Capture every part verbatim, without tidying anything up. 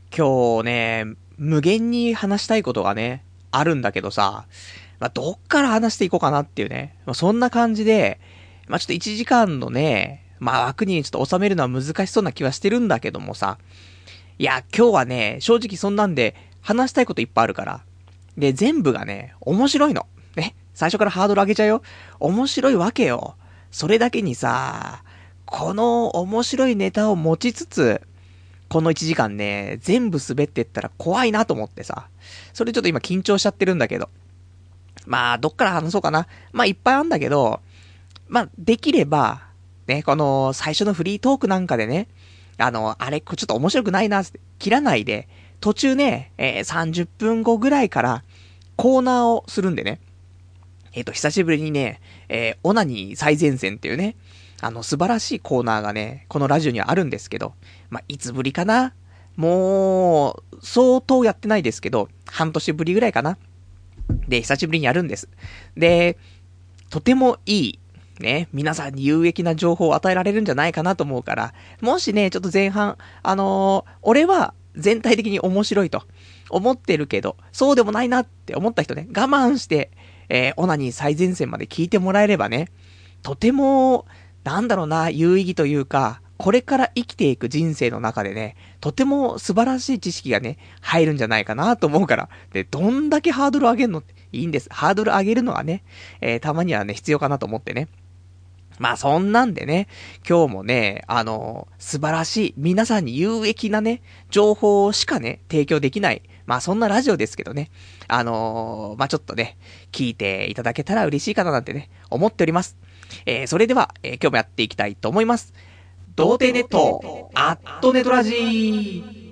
今日ね、無限に話したいことがね、あるんだけどさ、まあ、どっから話していこうかなっていうね。まあ、そんな感じで、まあ、ちょっといちじかんのね、まあ、枠にちょっと収めるのは難しそうな気はしてるんだけどもさ。いや、今日はね、正直そんなんで、話したいこといっぱいあるから。で、全部がね、面白いの。ね、最初からハードル上げちゃうよ。面白いわけよ。それだけにさ、この面白いネタを持ちつつ、このいちじかんね、全部滑ってったら怖いなと思ってさ。それちょっと今緊張しちゃってるんだけど。まあ、どっから話そうかな。まあ、いっぱいあるんだけど、まあ、できれば、ね、この最初のフリートークなんかでね、あの、あれ、これちょっと面白くないなって、切らないで、途中ね、えー、さんじゅっぷんごぐらいからコーナーをするんでね。えっ、と、久しぶりにね、えー、オナニー最前線っていうね、あの、素晴らしいコーナーがね、このラジオにはあるんですけど、まあ、いつぶりかな、もう、相当やってないですけど、半年ぶりぐらいかな。で、久しぶりにやるんです。で、とてもいい、ね、皆さんに有益な情報を与えられるんじゃないかなと思うから、もしね、ちょっと前半、あのー、俺は全体的に面白いと思ってるけど、そうでもないなって思った人ね、我慢して、えー、オナニー最前線まで聞いてもらえればね、とても、なんだろうな、有意義というか、これから生きていく人生の中でね、とても素晴らしい知識がね、入るんじゃないかなと思うから。で、どんだけハードル上げるのっていいんです。ハードル上げるのはね、えー、たまにはね、必要かなと思ってね。まあそんなんでね、今日もね、あのー、素晴らしい、皆さんに有益なね、情報しかね、提供できない。まあそんなラジオですけどね。あのー、まあちょっとね、聞いていただけたら嬉しいかななんてね、思っております。えー、それでは、えー、今日もやっていきたいと思います。童貞ネット、アットネトラジー。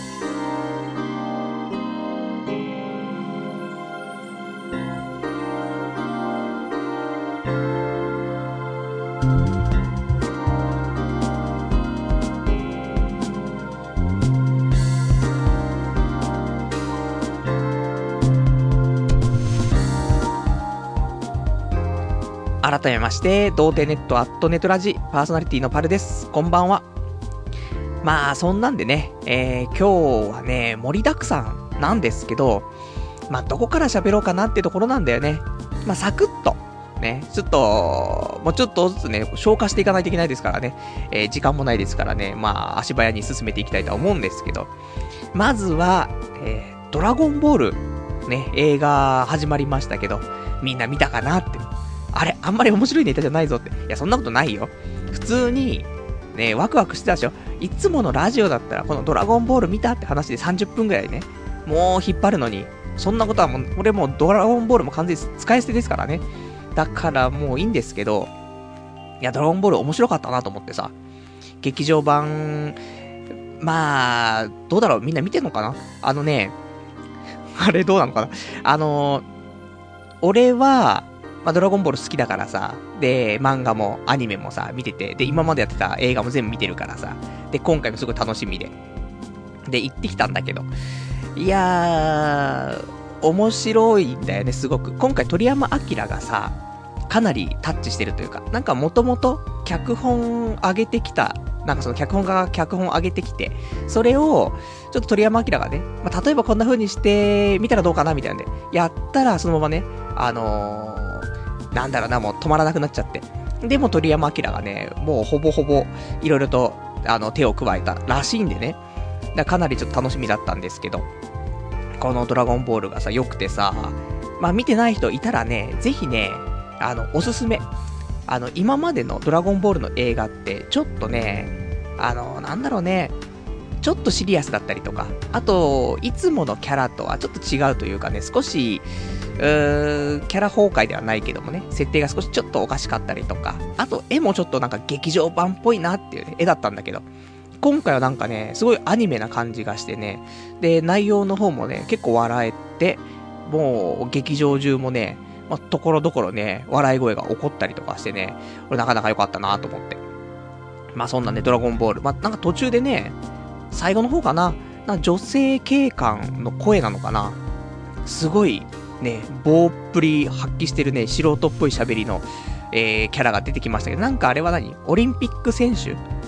改めまして、童貞ネットアットネトラジパーソナリティのパルです。こんばんは。まあ、そんなんでね、えー、今日はね、盛りだくさんなんですけど、まあ、どこから喋ろうかなってところなんだよね。まあ、サクッと、ね、ちょっと、もうちょっとずつね、消化していかないといけないですからね、えー、時間もないですからね、まあ、足早に進めていきたいと思うんですけど、まずは、えー、ドラゴンボール、ね、映画始まりましたけど、みんな見たかなって。あれ、あんまり面白いネタじゃないぞって。いや、そんなことないよ。普通に、ね、ワクワクしてたでしょ。いつものラジオだったら、このドラゴンボール見たって話でさんじゅっぷんぐらいね、もう引っ張るのに、そんなことはもう、俺もうドラゴンボールも完全に使い捨てですからね。だからもういいんですけど、いや、ドラゴンボール面白かったなと思ってさ、劇場版、まあ、どうだろう、みんな見てんのかな。あのね、あれどうなのかな。あのー、俺は、まあ、ドラゴンボール好きだからさ、で、漫画もアニメもさ、見てて、で、今までやってた映画も全部見てるからさ、で、今回もすごい楽しみで、で、行ってきたんだけど、いやー、面白いんだよね、すごく。今回鳥山明がさ、かなりタッチしてるというか、なんかもともと脚本上げてきた、なんかその脚本家が脚本上げてきて、それを、ちょっと鳥山明がね、まあ、例えばこんな風にしてみたらどうかなみたいなんで、やったらそのままね、あのー、なんだろうな、もう止まらなくなっちゃって。でも鳥山明がね、もうほぼほぼいろいろとあの手を加えたらしいんでね。だかなりちょっと楽しみだったんですけど、このドラゴンボールがさ、良くてさ、まあ見てない人いたらね、ぜひね、あの、おすすめ。あの、今までのドラゴンボールの映画って、ちょっとね、あの、なんだろうね、ちょっとシリアスだったりとか、あと、いつものキャラとはちょっと違うというかね、少し、うーキャラ崩壊ではないけどもね、設定が少しちょっとおかしかったりとか、あと絵もちょっとなんか劇場版っぽいなっていう、ね、絵だったんだけど、今回はなんかね、すごいアニメな感じがしてね、で、内容の方もね、結構笑えて、もう劇場中もね、まあ、ところどころね、笑い声が起こったりとかしてね、これなかなか良かったなと思って。まあそんなね、ドラゴンボール、まあなんか途中でね、最後の方かな、なんか女性警官の声なのかな、すごい、ね、棒っぷり発揮してるね、素人っぽい喋りの、えー、キャラが出てきましたけど、なんかあれは何オリンピック選手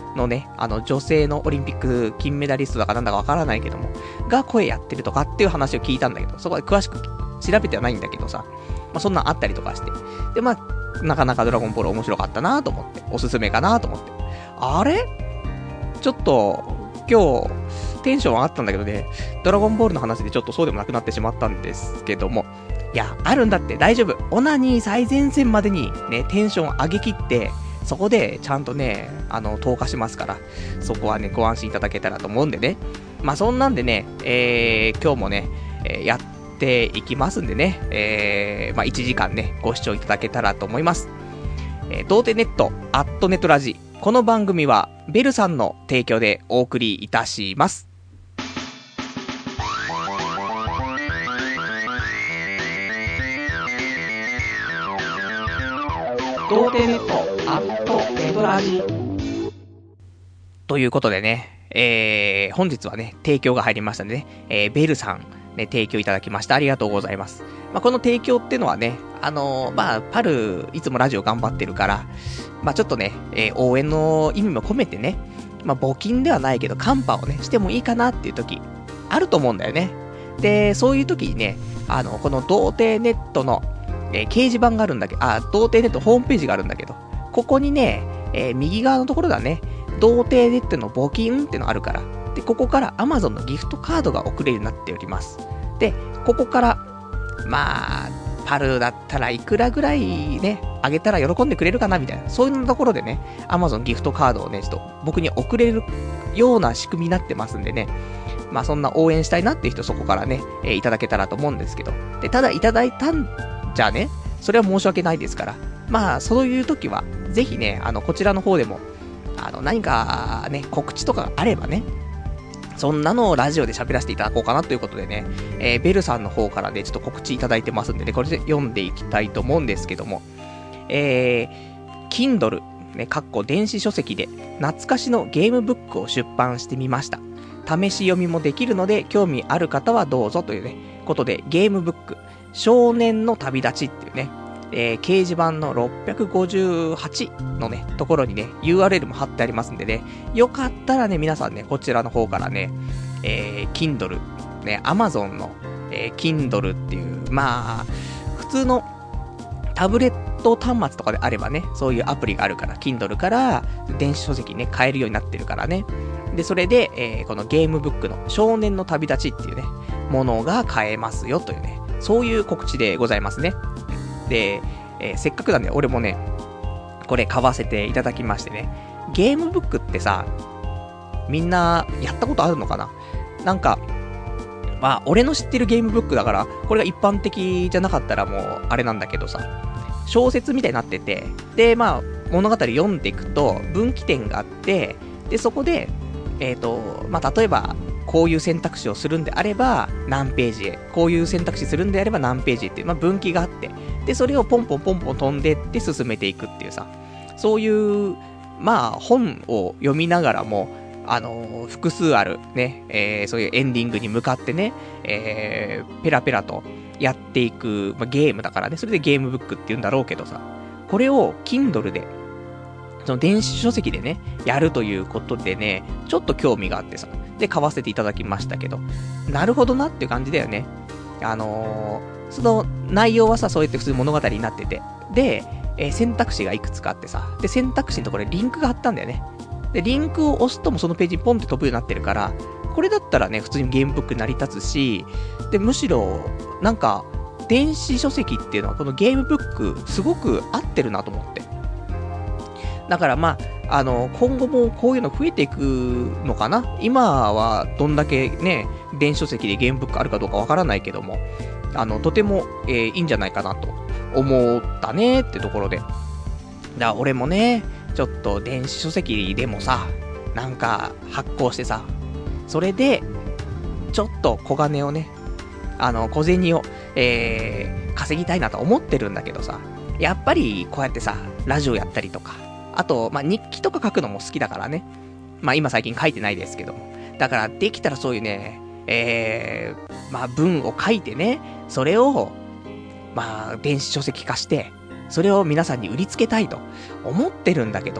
のね、あの女性のオリンピック金メダリストだかなんだかわからないけども、が声やってるとかっていう話を聞いたんだけど、そこで詳しく調べてはないんだけどさ、まあそんなんあったりとかして。で、まあ、なかなかドラゴンボール面白かったなと思って、おすすめかなと思って。あれちょっと、今日、テンション上がったんだけどね、ドラゴンボールの話でちょっとそうでもなくなってしまったんですけども、いや、あるんだって大丈夫。オナニー最前線までにね、テンション上げきって、そこでちゃんとね、あの、投下しますから、そこはね、ご安心いただけたらと思うんでね。まあ、そんなんでね、えー、今日もね、えー、やっていきますんでね、えー、まあ、いちじかんね、ご視聴いただけたらと思います。えー、童貞ネット、アットネットラジ。この番組は、ベルさんの提供でお送りいたします。童貞ネットアットネトラジということでね、えー、本日はね、提供が入りましたんでね、えー、ベルさん、ね、提供いただきました。ありがとうございます。まあ、この提供ってのはね、あのー、まあ、パル、いつもラジオ頑張ってるから、まあ、ちょっとね、えー、応援の意味も込めてね、まあ、募金ではないけど、カンパをね、してもいいかなっていう時、あると思うんだよね。で、そういう時にね、あの、この童貞ネットの、えー、掲示板があるんだけど、あ、童貞ネットホームページがあるんだけど、ここにね、えー、右側のところだね、童貞ネットの募金ってのあるから、で、ここから Amazon のギフトカードが送れるようになっております。で、ここから、まあ、パルだったらいくらぐらいね、あげたら喜んでくれるかなみたいな、そういうところでね、Amazon ギフトカードをね、ちょっと僕に送れるような仕組みになってますんでね、まあそんな応援したいなっていう人そこからね、えー、いただけたらと思うんですけど、で、ただいただいたんじゃあね、それは申し訳ないですから、まあそういう時は、ぜひね、あの、こちらの方でも、あの、何かね、告知とかがあればね、そんなのをラジオで喋らせていただこうかなということでね、えー、ベルさんの方からね、ちょっと告知いただいてますんでね、これで読んでいきたいと思うんですけども、えー、Kindle、ね、かっこ電子書籍で、懐かしのゲームブックを出版してみました。試し読みもできるので、興味ある方はどうぞというね、ことで、ゲームブック、少年の旅立ちっていうね、えー、掲示板のろっぴゃくごじゅうはちのね、ところにね、ユーアールエル も貼ってありますんでね、よかったらね、皆さんね、こちらの方からね、えー、Kindle、ね、Amazon の、えー、Kindle っていう、まあ、普通のタブレット端末とかであればね、そういうアプリがあるから、Kindle から電子書籍ね、買えるようになってるからね。で、それで、えー、このゲームブックの少年の旅立ちっていうね、ものが買えますよというね、そういう告知でございますね。で、えー、せっかくなんで俺もね、これ買わせていただきましてね、ゲームブックってさ、みんなやったことあるのかな？なんか、まあ、俺の知ってるゲームブックだから、これが一般的じゃなかったらもう、あれなんだけどさ、小説みたいになってて、で、まあ、物語読んでいくと、分岐点があって、で、そこで、えっと、まあ、例えば、こういう選択肢をするんであれば、何ページへ。こういう選択肢するんであれば何ページへっていう、まあ、分岐があって、で、それをポンポンポンポン飛んでって進めていくっていうさ、そういう、まあ、本を読みながらも、あのー、複数あるね、えー、そういうエンディングに向かってね、えー、ペラペラとやっていく、まあ、ゲームだからね、それでゲームブックって言うんだろうけどさ、これを Kindle で、その電子書籍でね、やるということでね、ちょっと興味があってさ、で、買わせていただきましたけど、なるほどなっていう感じだよね。あのー、その内容はさ、そうやって普通物語になってて、で、えー、選択肢がいくつかあってさ、で、選択肢のところでリンクが貼ったんだよね。で、リンクを押すともそのページにポンって飛ぶようになってるから、これだったらね、普通にゲームブックに成り立つし、で、むしろ、なんか、電子書籍っていうのはこのゲームブック、すごく合ってるなと思って。だからまあ、あの、今後もこういうの増えていくのかな？今はどんだけね、電子書籍でゲームブックあるかどうかわからないけども、あの、とても、えー、いいんじゃないかなと思ったねってところで。だから俺もね、ちょっと電子書籍でもさ、なんか発行してさ、それで、ちょっと小金をね、あの、小銭を、えー、稼ぎたいなと思ってるんだけどさ、やっぱりこうやってさ、ラジオやったりとか、あと、まあ、日記とか書くのも好きだからね。まあ、今最近書いてないですけども。だから、できたらそういうね、えー、まあ、文を書いてね、それを、まあ、電子書籍化して、それを皆さんに売りつけたいと思ってるんだけど、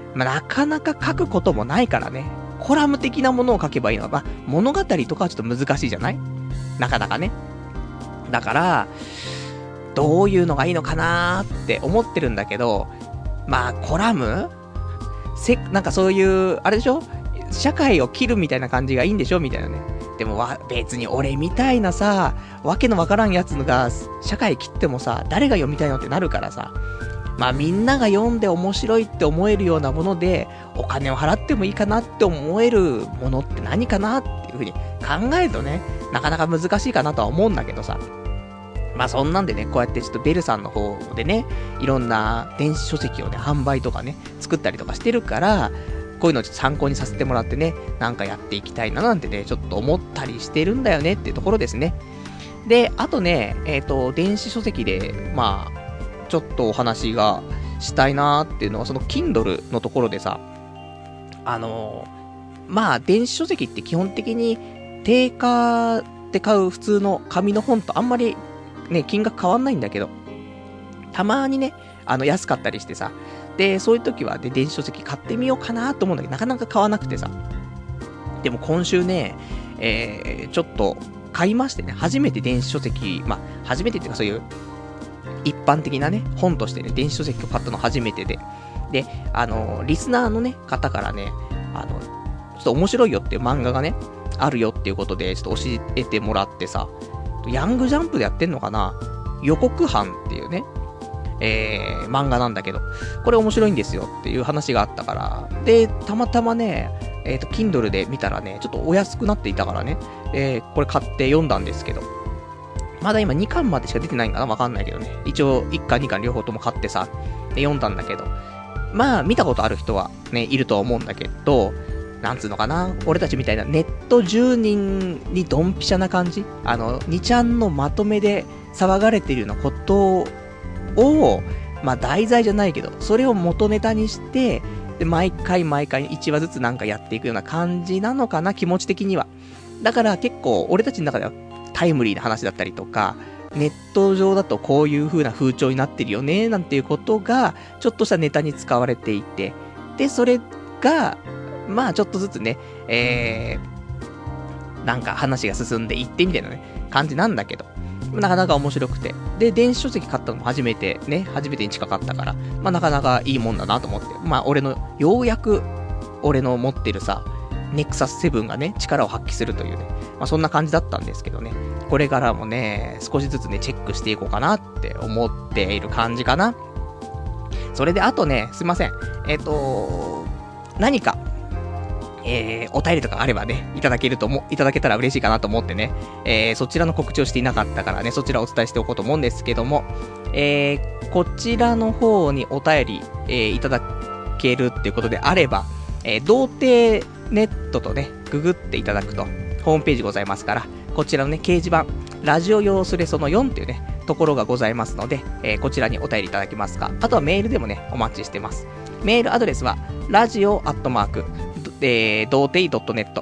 まあ、なかなか書くこともないからね。コラム的なものを書けばいいのは、まあ、物語とかはちょっと難しいじゃない？なかなかね。だから、どういうのがいいのかなーって思ってるんだけど、まあ、コラムせ、なんかそういう、あれでしょ？社会を切るみたいな感じがいいんでしょみたいなね。でもわ、別に俺みたいなさ、わけのわからんやつが、社会切ってもさ、誰が読みたいのってなるからさ、まあみんなが読んで面白いって思えるようなもので、お金を払ってもいいかなって思えるものって何かなっていう風に考えるとね、なかなか難しいかなとは思うんだけどさ。まあそんなんでね、こうやってちょっとベルさんの方でね、いろんな電子書籍をね、販売とかね、作ったりとかしてるから、こういうのをちょっと参考にさせてもらってね、なんかやっていきたいななんてね、ちょっと思ったりしてるんだよねっていうところですね。で、あとね、えっと、電子書籍で、まあ、ちょっとお話がしたいなーっていうのは、その Kindle のところでさ、あのー、まあ、電子書籍って基本的に定価で買う普通の紙の本とあんまりね、金額変わんないんだけど、たまにね、あの、安かったりしてさ、で、そういう時はで、電子書籍買ってみようかなと思うんだけど、なかなか買わなくてさ。でも今週ね、えー、ちょっと買いましてね、初めて電子書籍、まあ、初めてっていうかそういう、一般的なね、本としてね、電子書籍を買ったの初めてで。で、あの、リスナーのね、方からね、あの、ちょっと面白いよっていう漫画がね、あるよっていうことで、ちょっと教えてもらってさ、ヤングジャンプでやってんのかな？予告版っていうね、えー、漫画なんだけど、これ面白いんですよっていう話があったから、で、たまたまね、えっと、Kindle で見たらね、ちょっとお安くなっていたからね、えー、これ買って読んだんですけど、まだ今にかんまでしか出てないんかな？わかんないけどね。一応いっかんにかん両方とも買ってさ、で読んだんだけど、まあ見たことある人はね、いるとは思うんだけど、なんつうのかな、俺たちみたいなネット住人にドンピシャな感じ、あの、にちゃんのまとめで騒がれてるようなことを、まあ題材じゃないけど、それを元ネタにして、で、毎回毎回いちわずつなんかやっていくような感じなのかな、気持ち的には。だから結構俺たちの中ではタイムリーな話だったりとか、ネット上だとこういう風な風潮になってるよね、なんていうことが、ちょっとしたネタに使われていて、で、それが、まあちょっとずつね、えー、なんか話が進んでいってみたいなね、感じなんだけど、なかなか面白くて。で、電子書籍買ったのも初めてね、初めてに近かったから、まあなかなかいいもんだなと思って、まあ俺の、ようやく、俺の持ってるさ、ネクサスセブンがね、力を発揮するというね、まあそんな感じだったんですけどね、これからもね、少しずつね、チェックしていこうかなって思っている感じかな。それであとね、すいません。えっと、何か、えー、お便りとかあればね、いただけるとも、いただけたら嬉しいかなと思ってね、えー、そちらの告知をしていなかったからね、そちらをお伝えしておこうと思うんですけども、えー、こちらの方にお便り、えー、いただけるっていうことであれば、えー、童貞ネットとね、ググっていただくと、ホームページございますから、こちらのね、掲示板、ラジオ用スレそのよんっていうね、ところがございますので、えー、こちらにお便りいただけますか、あとはメールでもね、お待ちしてます。メールアドレスは、ラジオアットマーク、えー、童貞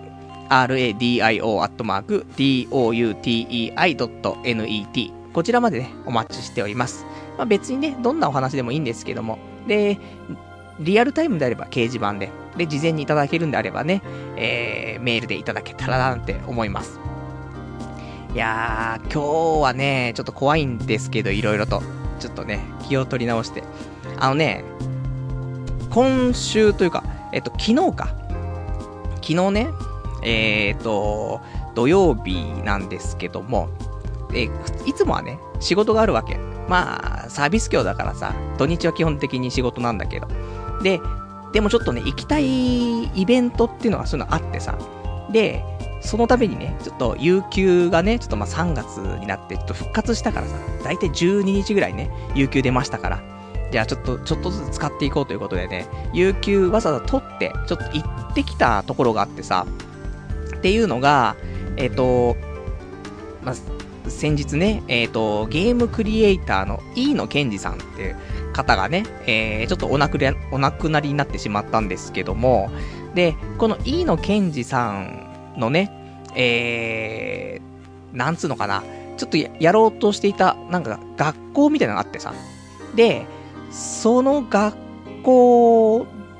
.net、radio アットマーク、doutei.net、こちらまでね、お待ちしております。まあ、別にね、どんなお話でもいいんですけども、で、リアルタイムであれば掲示板で、で、事前にいただけるんであればね、えー、メールでいただけたらなって思います。いやー、今日はね、ちょっと怖いんですけど、いろいろと。ちょっとね、気を取り直して。あのね、今週というか、えっと、昨日か。昨日ね、えーと、土曜日なんですけども、えいつもはね、仕事があるわけ。まあ、サービス業だからさ、土日は基本的に仕事なんだけど。で、でもちょっとね、行きたいイベントっていうのがそういうのあってさ。で、そのためにね、ちょっと有給がね、ちょっとまあさんがつになってちょっと復活したからさ、だいたいじゅうににちぐらいね、有給出ましたから。じゃあちょっと、ちょっとずつ使っていこうということでね、有給わざわざ取って、ちょっと行ってきたところがあってさ、っていうのが、えっと、まあ、先日ね、えっと、ゲームクリエイターの飯野健二さんっていう方がね、えー、ちょっとお亡くなり、お亡くなりになってしまったんですけども、で、この飯野健二さんのね、えー、なんつうのかな、ちょっと や, やろうとしていた、なんか学校みたいなのがあってさ、で、その学校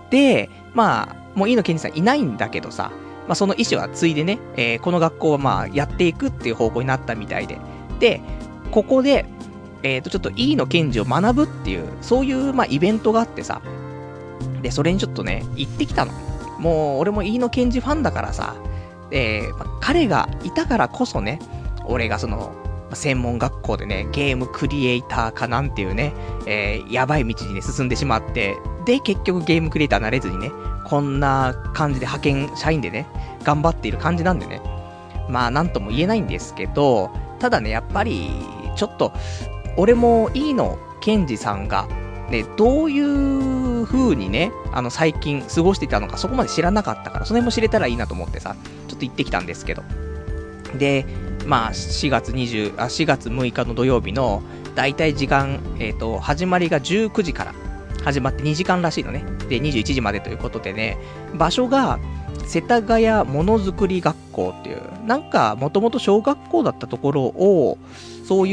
で、まあ、もう飯野健二さんいないんだけどさ、まあその意思は継いでね、えー、この学校はまあやっていくっていう方向になったみたいで。で、ここで、えっと、ちょっと飯野健二を学ぶっていう、そういうまあイベントがあってさ、で、それにちょっとね、行ってきたの。もう、俺も飯野健二ファンだからさ、で、まあ、彼がいたからこそね、俺がその、専門学校でね、ゲームクリエイターかなんていうね、えー、やばい道にね、進んでしまって、で、結局ゲームクリエイターになれずにね、こんな感じで派遣社員でね、頑張っている感じなんでね、まあ、なんとも言えないんですけど、ただね、やっぱり、ちょっと、俺も飯野健二さんが、ね、どういう風にね、あの、最近過ごしていたのか、そこまで知らなかったから、その辺も知れたらいいなと思ってさ、ちょっと行ってきたんですけど。で、まあ、しがつにじゅう、あ、しがつむいかの土曜日の、だいたい時間、えっと、始まりがじゅうくじから始まってにじかんらしいのね。で、にじゅういちじまでということでね、場所が、世田谷ものづくり学校っていう、なんか、もともと小学校だったところを、そういう、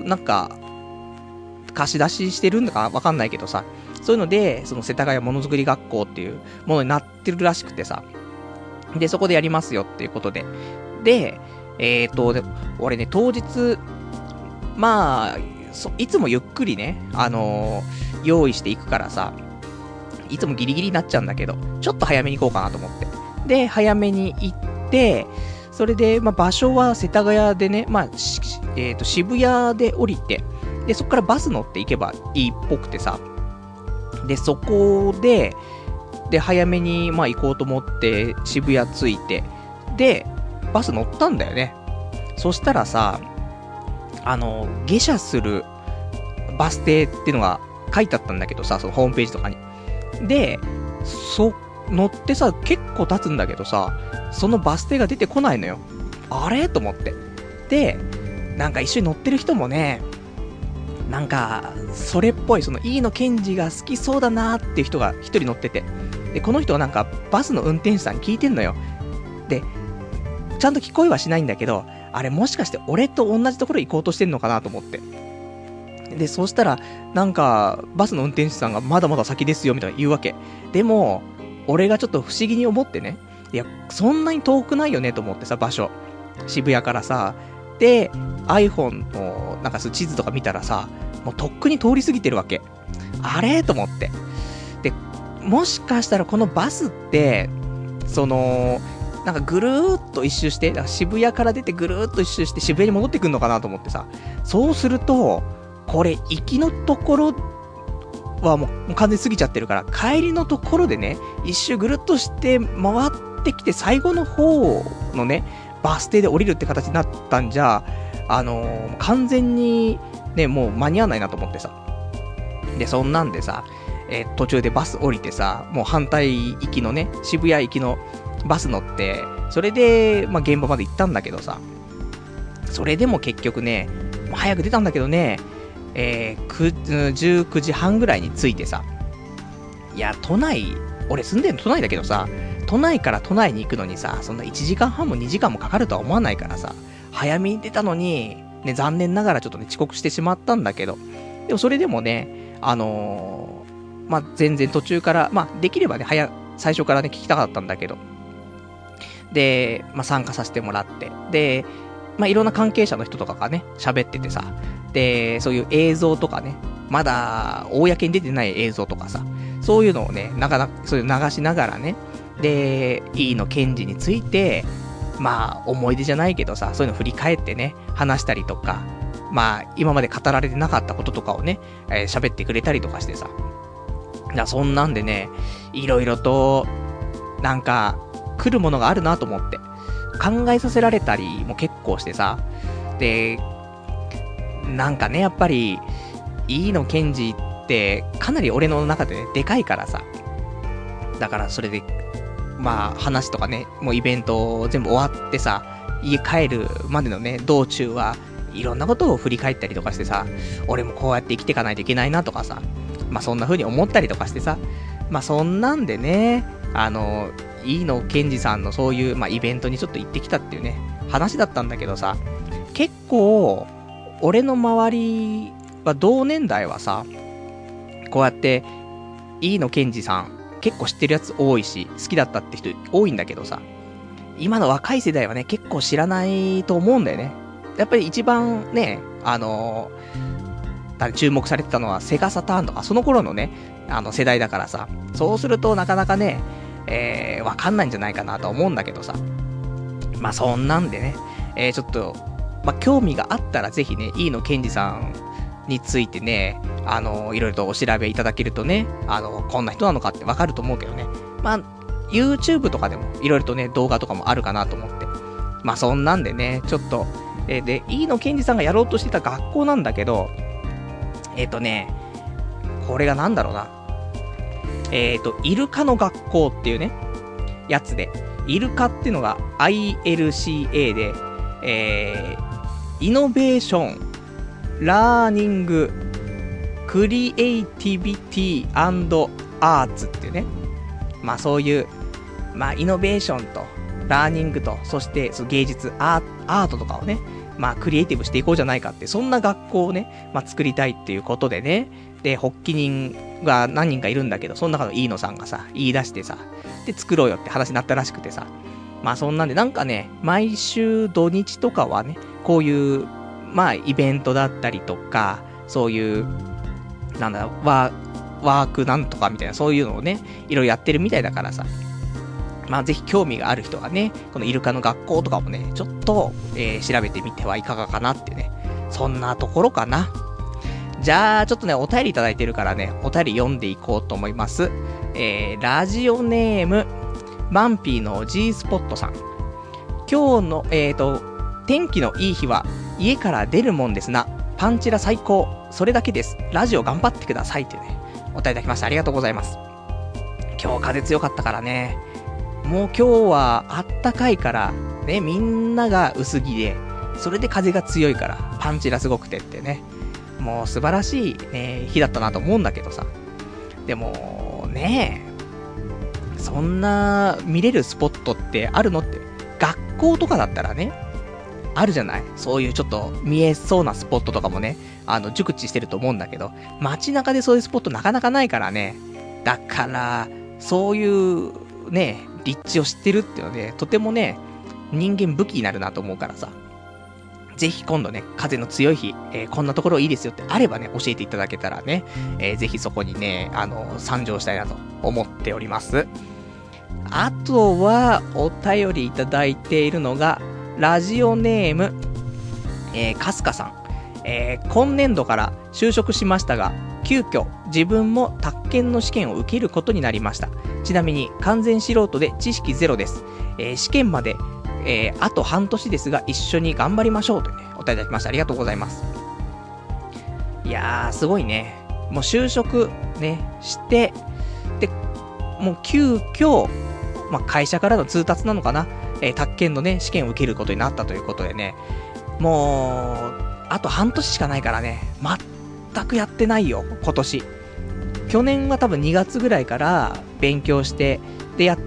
なんか、貸し出ししてるんだかわかんないけどさ、そういうので、その世田谷ものづくり学校っていうものになってるらしくてさ、で、そこでやりますよっていうことで。で、えーと、で俺ね、当日、まあ、そいつもゆっくりね、あのー、用意していくからさ、いつもギリギリになっちゃうんだけど、ちょっと早めに行こうかなと思って。で、早めに行って、それで、まあ、場所は世田谷でね、まあ、えーと、渋谷で降りて、で、そこからバス乗って行けばいいっぽくてさ、で、そこで、で、早めに、まあ、行こうと思って、渋谷着いて、で、バス乗ったんだよね。そしたらさ、あの、下車するバス停っていうのが書いてあったんだけどさ、そのホームページとかに。で、そ、乗ってさ、結構経つんだけどさ、そのバス停が出てこないのよ。あれと思って。で、なんか一緒に乗ってる人もね、なんか、それっぽい、その飯野健二が好きそうだなーっていう人が一人乗ってて。で、この人はなんか、バスの運転手さんに聞いてんのよ。で、ちゃんと聞こえはしないんだけど、あれもしかして俺と同じところ行こうとしてんのかなと思って。で、そうしたら、なんか、バスの運転手さんがまだまだ先ですよみたいな言うわけ。でも、俺がちょっと不思議に思ってね、いや、そんなに遠くないよねと思ってさ、場所。渋谷からさ、で、iPhone の、なんか地図とか見たらさ、もうとっくに通り過ぎてるわけ。あれと思って。で、もしかしたらこのバスって、その、なんかぐるーっと一周して、渋谷から出てぐるーっと一周して渋谷に戻ってくんのかなと思ってさ、そうすると、これ、行きのところはもう完全に過ぎちゃってるから、帰りのところでね、一周ぐるっとして回ってきて、最後の方のね、バス停で降りるって形になったんじゃ、あのー、完全にね、もう間に合わないなと思ってさ。で、そんなんでさ、えー、途中でバス降りてさ、もう反対行きのね、渋谷行きのバス乗って、それで、まあ、現場まで行ったんだけどさ、それでも結局ね、早く出たんだけどね、えー、じゅうくじはんぐらいに着いてさ、いや、都内、俺住んでんの都内だけどさ、都内から都内に行くのにさ、そんないちじかんはんもにじかんもかかるとは思わないからさ、早めに出たのに、ね、残念ながらちょっとね、遅刻してしまったんだけど、でもそれでもね、あのー、まあ、全然途中から、まあ、できればね、早、最初からね、聞きたかったんだけど、で、まあ、参加させてもらって、で、まあ、いろんな関係者の人とかがね、喋っててさ、で、そういう映像とかね、まだ、公に出てない映像とかさ、そういうのをね、なかなか、そういう流しながらね、で、飯野健二について、まあ、思い出じゃないけどさ、そういうの振り返ってね、話したりとか、まあ、今まで語られてなかったこととかをね、えー、喋ってくれたりとかしてさ。だからそんなんでね、いろいろと、なんか、来るものがあるなと思って、考えさせられたりも結構してさ、で、なんかね、やっぱり、飯野健二って、かなり俺の中でね、でかいからさ。だからそれで、まあ、話とかね、もうイベント全部終わってさ、家帰るまでのね、道中はいろんなことを振り返ったりとかしてさ、俺もこうやって生きていかないといけないなとかさ、まあそんな風に思ったりとかしてさ、まあそんなんでね、あの、飯野健二さんのそういう、まあイベントにちょっと行ってきたっていうね、話だったんだけどさ、結構、俺の周りは同年代はさ、こうやって、飯野健二さん結構知ってるやつ多いし、好きだったって人多いんだけどさ、今の若い世代はね、結構知らないと思うんだよね。やっぱり一番ね、あのー、注目されてたのはセガサターンとか、その頃のね、あの世代だからさ、そうするとなかなかね、えー、わかんないんじゃないかなと思うんだけどさ。まあそんなんでね、えー、ちょっと、まあ興味があったらぜひね、飯野健二さんについてね、あのー、いろいろとお調べいただけるとね、あのー、こんな人なのかってわかると思うけどね。まあ、YouTube とかでもいろいろとね、動画とかもあるかなと思って。まあそんなんでね、ちょっと、えー、で、飯野健二さんがやろうとしてた学校なんだけど、えっ、ー、とね、これがなんだろうな。えっ、ー、と、イルカの学校っていうね、やつで、イルカっていうのが アイエルシーエー で、えー、イノベーション、ラーニング、クリエイティビティ&アーツっていうね、まあそういう、まあイノベーションと、ラーニングと、そしてその芸術、アー、アートとかをね、まあクリエイティブしていこうじゃないかって、そんな学校をね、まあ作りたいっていうことでね、で、発起人が何人かいるんだけど、その中の飯野さんがさ、言い出してさ、で、作ろうよって話になったらしくてさ、まあそんなんで、なんかね、毎週土日とかはね、こういう、まあイベントだったりとか、そういう、なんだ、ワー、ワークなんとかみたいな、そういうのをね、いろいろやってるみたいだからさ、まあぜひ興味がある人はね、このイルカの学校とかもね、ちょっと、えー、調べてみてはいかがかなってね、そんなところかな。じゃあ、ちょっとね、お便りいただいてるからね、お便り読んでいこうと思います。えー、ラジオネーム、マンピーの G スポットさん。今日の、えーと、天気のいい日は、家から出るもんですな。パンチラ最高。それだけです。ラジオ頑張ってください。ってね、お便りいただきました。ありがとうございます。今日風強かったからね。もう今日はあったかいから、ね、みんなが薄着で、それで風が強いから、パンチラすごくてってね。もう素晴らしい、ね、日だったなと思うんだけどさ。でも、ねえ、そんな見れるスポットってあるのって、学校とかだったらね、あるじゃない？そういうちょっと見えそうなスポットとかもね、あの、熟知してると思うんだけど、街中でそういうスポットなかなかないからね。だから、そういうね、立地を知ってるっていうので、とてもね、人間武器になるなと思うからさ。ぜひ今度ね、風の強い日、えー、こんなところいいですよってあればね、教えていただけたらね、えー、ぜひそこにね、あの、参上したいなと思っております。あとは、お便りいただいているのが、ラジオネーム、えー、かすかさん。えー、今年度から就職しましたが、急遽自分も宅建の試験を受けることになりました。ちなみに完全素人で知識ゼロです。えー、試験までえー、あと半年ですが一緒に頑張りましょうというね、お便りいただきました。ありがとうございます。いやー、すごいね。もう就職ね、して、で、もう急遽、まあ、会社からの通達なのかな、えー、宅建のね、試験を受けることになったということでね、もう、あと半年しかないからね、全くやってないよ、今年。去年は多分にがつぐらいから勉強して、で、やって、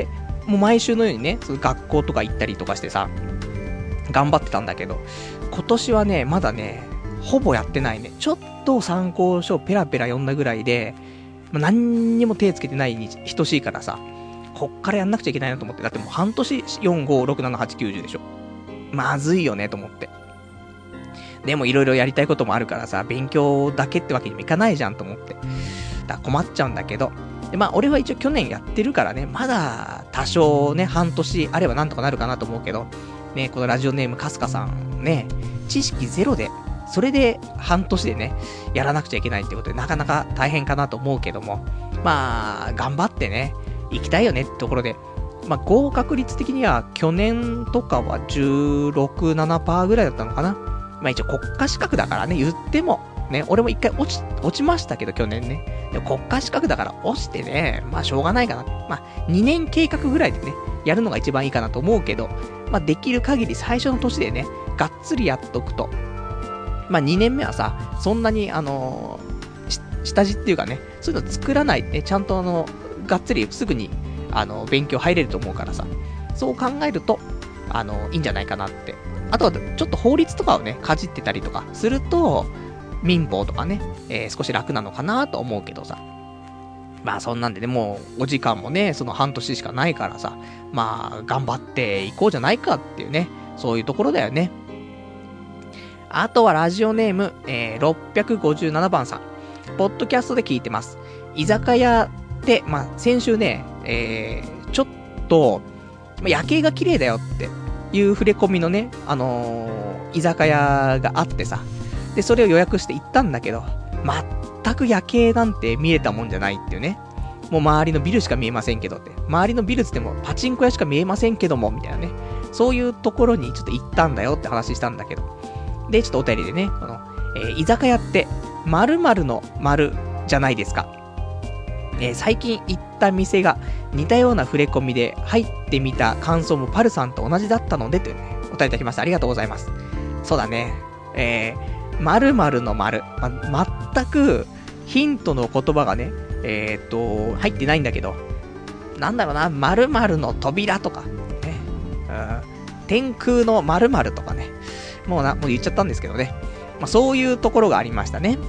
もう毎週のようにね、その学校とか行ったりとかしてさ、頑張ってたんだけど、今年はね、まだね、ほぼやってないね。ちょっと参考書ペラペラ読んだぐらいで、まあ、何にも手つけてないに等しいからさ、こっからやんなくちゃいけないなと思って、だってもう半年よん、ご、ろく、なな、はち、きゅう、じゅうでしょ。まずいよねと思って。でもいろいろやりたいこともあるからさ、勉強だけってわけにもいかないじゃんと思って。だから困っちゃうんだけど、で、まあ、俺は一応去年やってるからね、まだ多少ね、半年あればなんとかなるかなと思うけど、ね、このラジオネームかすかさん、ね、知識ゼロで、それで半年でね、やらなくちゃいけないってことで、なかなか大変かなと思うけども、まあ、頑張ってね、行きたいよねってところで、まあ、合格率的には去年とかはじゅうろく、ななパーセント ぐらいだったのかな。まあ一応国家資格だからね、言っても、ね、俺も一回落ち、落ちましたけど、去年ね。でも国家資格だから落ちてね、まあしょうがないかな。まあにねん計画ぐらいでね、やるのが一番いいかなと思うけど、まあできる限り最初の年でね、がっつりやっとくと。まあにねんめはさ、そんなにあのー、下地っていうかね、そういうの作らないで、ね、ちゃんとあの、がっつりすぐに、あの、勉強入れると思うからさ、そう考えると、あの、いいんじゃないかなって。あとは、ちょっと法律とかをね、かじってたりとかすると、民法とかね、えー、少し楽なのかなと思うけどさ。 まあそんなんでね、もうお時間もね、その半年しかないからさ、まあ頑張っていこうじゃないかっていうね、そういうところだよね。あとはラジオネーム、えー、ろっぴゃくごじゅうななばんさん。ポッドキャストで聞いてます。居酒屋で、まあ先週ね、えー、ちょっと、夜景が綺麗だよっていう触れ込みのね、あのー、居酒屋があってさ、で、それを予約して行ったんだけど、全く夜景なんて見えたもんじゃないっていうね。もう周りのビルしか見えませんけどって。周りのビルつってもパチンコ屋しか見えませんけども、みたいなね。そういうところにちょっと行ったんだよって話したんだけど。で、ちょっとお便りでね、この、えー、居酒屋って、〇〇の〇じゃないですか。えー、最近行った店が似たような触れ込みで入ってみた感想もパルさんと同じだったので、というね、お便りいただきました。ありがとうございます。そうだね。えー、〇〇の〇。ま、全くヒントの言葉がね、えー、っと、入ってないんだけど、なんだろうな、〇〇の扉とか、ね、うん、天空の〇〇とかね、もうな、もう言っちゃったんですけどね。まあ、そういうところがありましたね。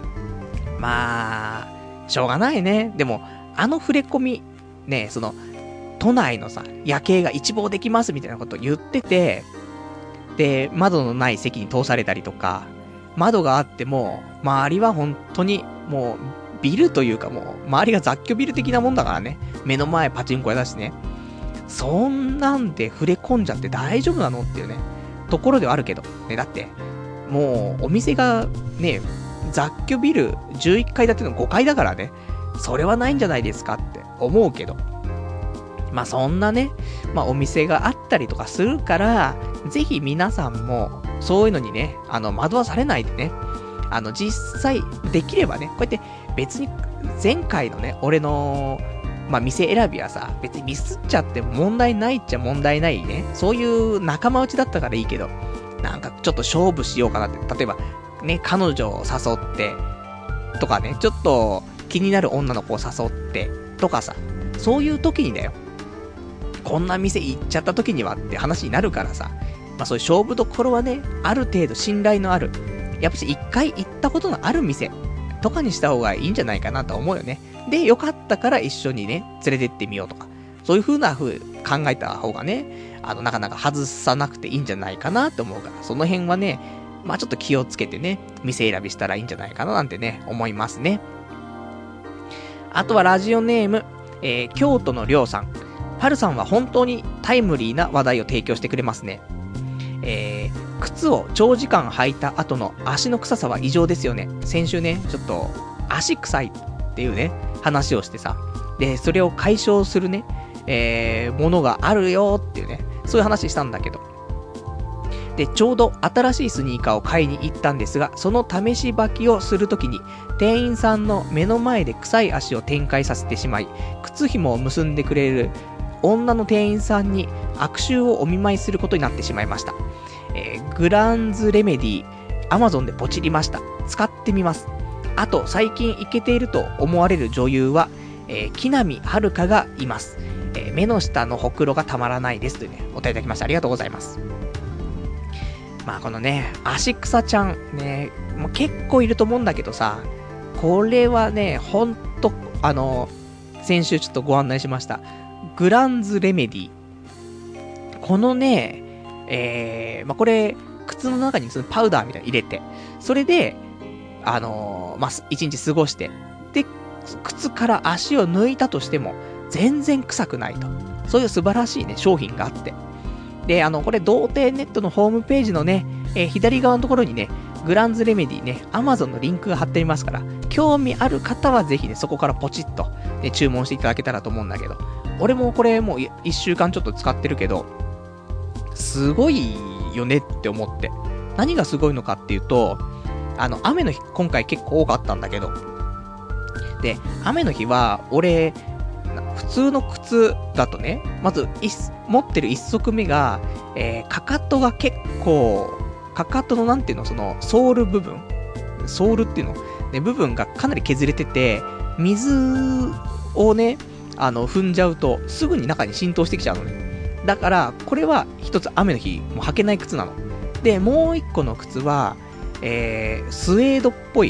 まあ、しょうがないね。でも、あの触れ込み、ね、その、都内のさ、夜景が一望できますみたいなことを言ってて、で、窓のない席に通されたりとか、窓があっても、周りは本当に、もう、ビルというかもう、周りが雑居ビル的なもんだからね。目の前パチンコ屋だしね。そんなんで触れ込んじゃって大丈夫なのっていうね、ところではあるけど。ね、だって、もう、お店が、ね、雑居ビルじゅういっかい建てのごかいだからね。それはないんじゃないですかって思うけど。まあそんなね、まあお店があったりとかするから、ぜひ皆さんも、そういうのにね、あの、惑わされないでね、あの、実際、できればね、こうやって別に、前回のね、俺の、まあ店選びはさ、別にミスっちゃっても問題ないっちゃ問題ないね。そういう仲間内だったからいいけど、なんかちょっと勝負しようかなって。例えば、ね、彼女を誘って、とかね、ちょっと気になる女の子を誘って、とかさ、そういう時にだよ。こんな店行っちゃった時にはって話になるからさ、まあそういう勝負どころはね、ある程度信頼のある、やっぱし一回行ったことのある店とかにした方がいいんじゃないかなと思うよね。で、よかったから一緒にね、連れてってみようとか、そういう風な風考えた方がね、あの、なかなか外さなくていいんじゃないかなと思うから、その辺はね、まあちょっと気をつけてね、店選びしたらいいんじゃないかななんてね、思いますね。あとはラジオネーム、えー、京都のりょうさん。パルさんは本当にタイムリーな話題を提供してくれますね。えー、靴を長時間履いた後の足の臭さは異常ですよね。先週ね、ちょっと足臭いっていうね、話をしてさ。で、それを解消するね、えー、ものがあるよっていうね、そういう話したんだけど。で、ちょうど新しいスニーカーを買いに行ったんですが、その試し履きをするときに、店員さんの目の前で臭い足を展開させてしまい、靴紐を結んでくれる女の店員さんに悪臭をお見舞いすることになってしまいました。えー、グランズレメディ、Amazon でポチりました。使ってみます。あと、最近イケていると思われる女優は、えー、木南遥がいます。えー、目の下のほくろがたまらないですというね、お便りいただきました。ありがとうございます。まあこのね、足草ちゃんね、もう結構いると思うんだけどさ、これはね、ほんと、あの、先週ちょっとご案内しました。グランズレメディ。このね、えー、まあこれ、靴の中にそのパウダーみたいに入れて、それで、あのー、まあ、一日過ごして、で、靴から足を抜いたとしても、全然臭くないと。そういう素晴らしいね、商品があって。で、あの、これ、童貞ネットのホームページのね、えー、左側のところにね、グランズレメディね、Amazon のリンクが貼ってありますから、興味ある方はぜひね、そこからポチッと、ね、注文していただけたらと思うんだけど、俺もこれもう一週間ちょっと使ってるけど、すごいよねって思って。何がすごいのかっていうと、あの、雨の日、今回結構多かったんだけど、で、雨の日は、俺、普通の靴だとね、まず、持ってる一足目が、えー、かかとが結構、かかとのなんていうの、その、ソール部分ソールっていうの、ね、部分がかなり削れてて、水をね、あの、踏んじゃうと、すぐに中に浸透してきちゃうのね。だから、これは一つ雨の日、もう履けない靴なの。で、もう一個の靴は、えー、スウェードっぽい、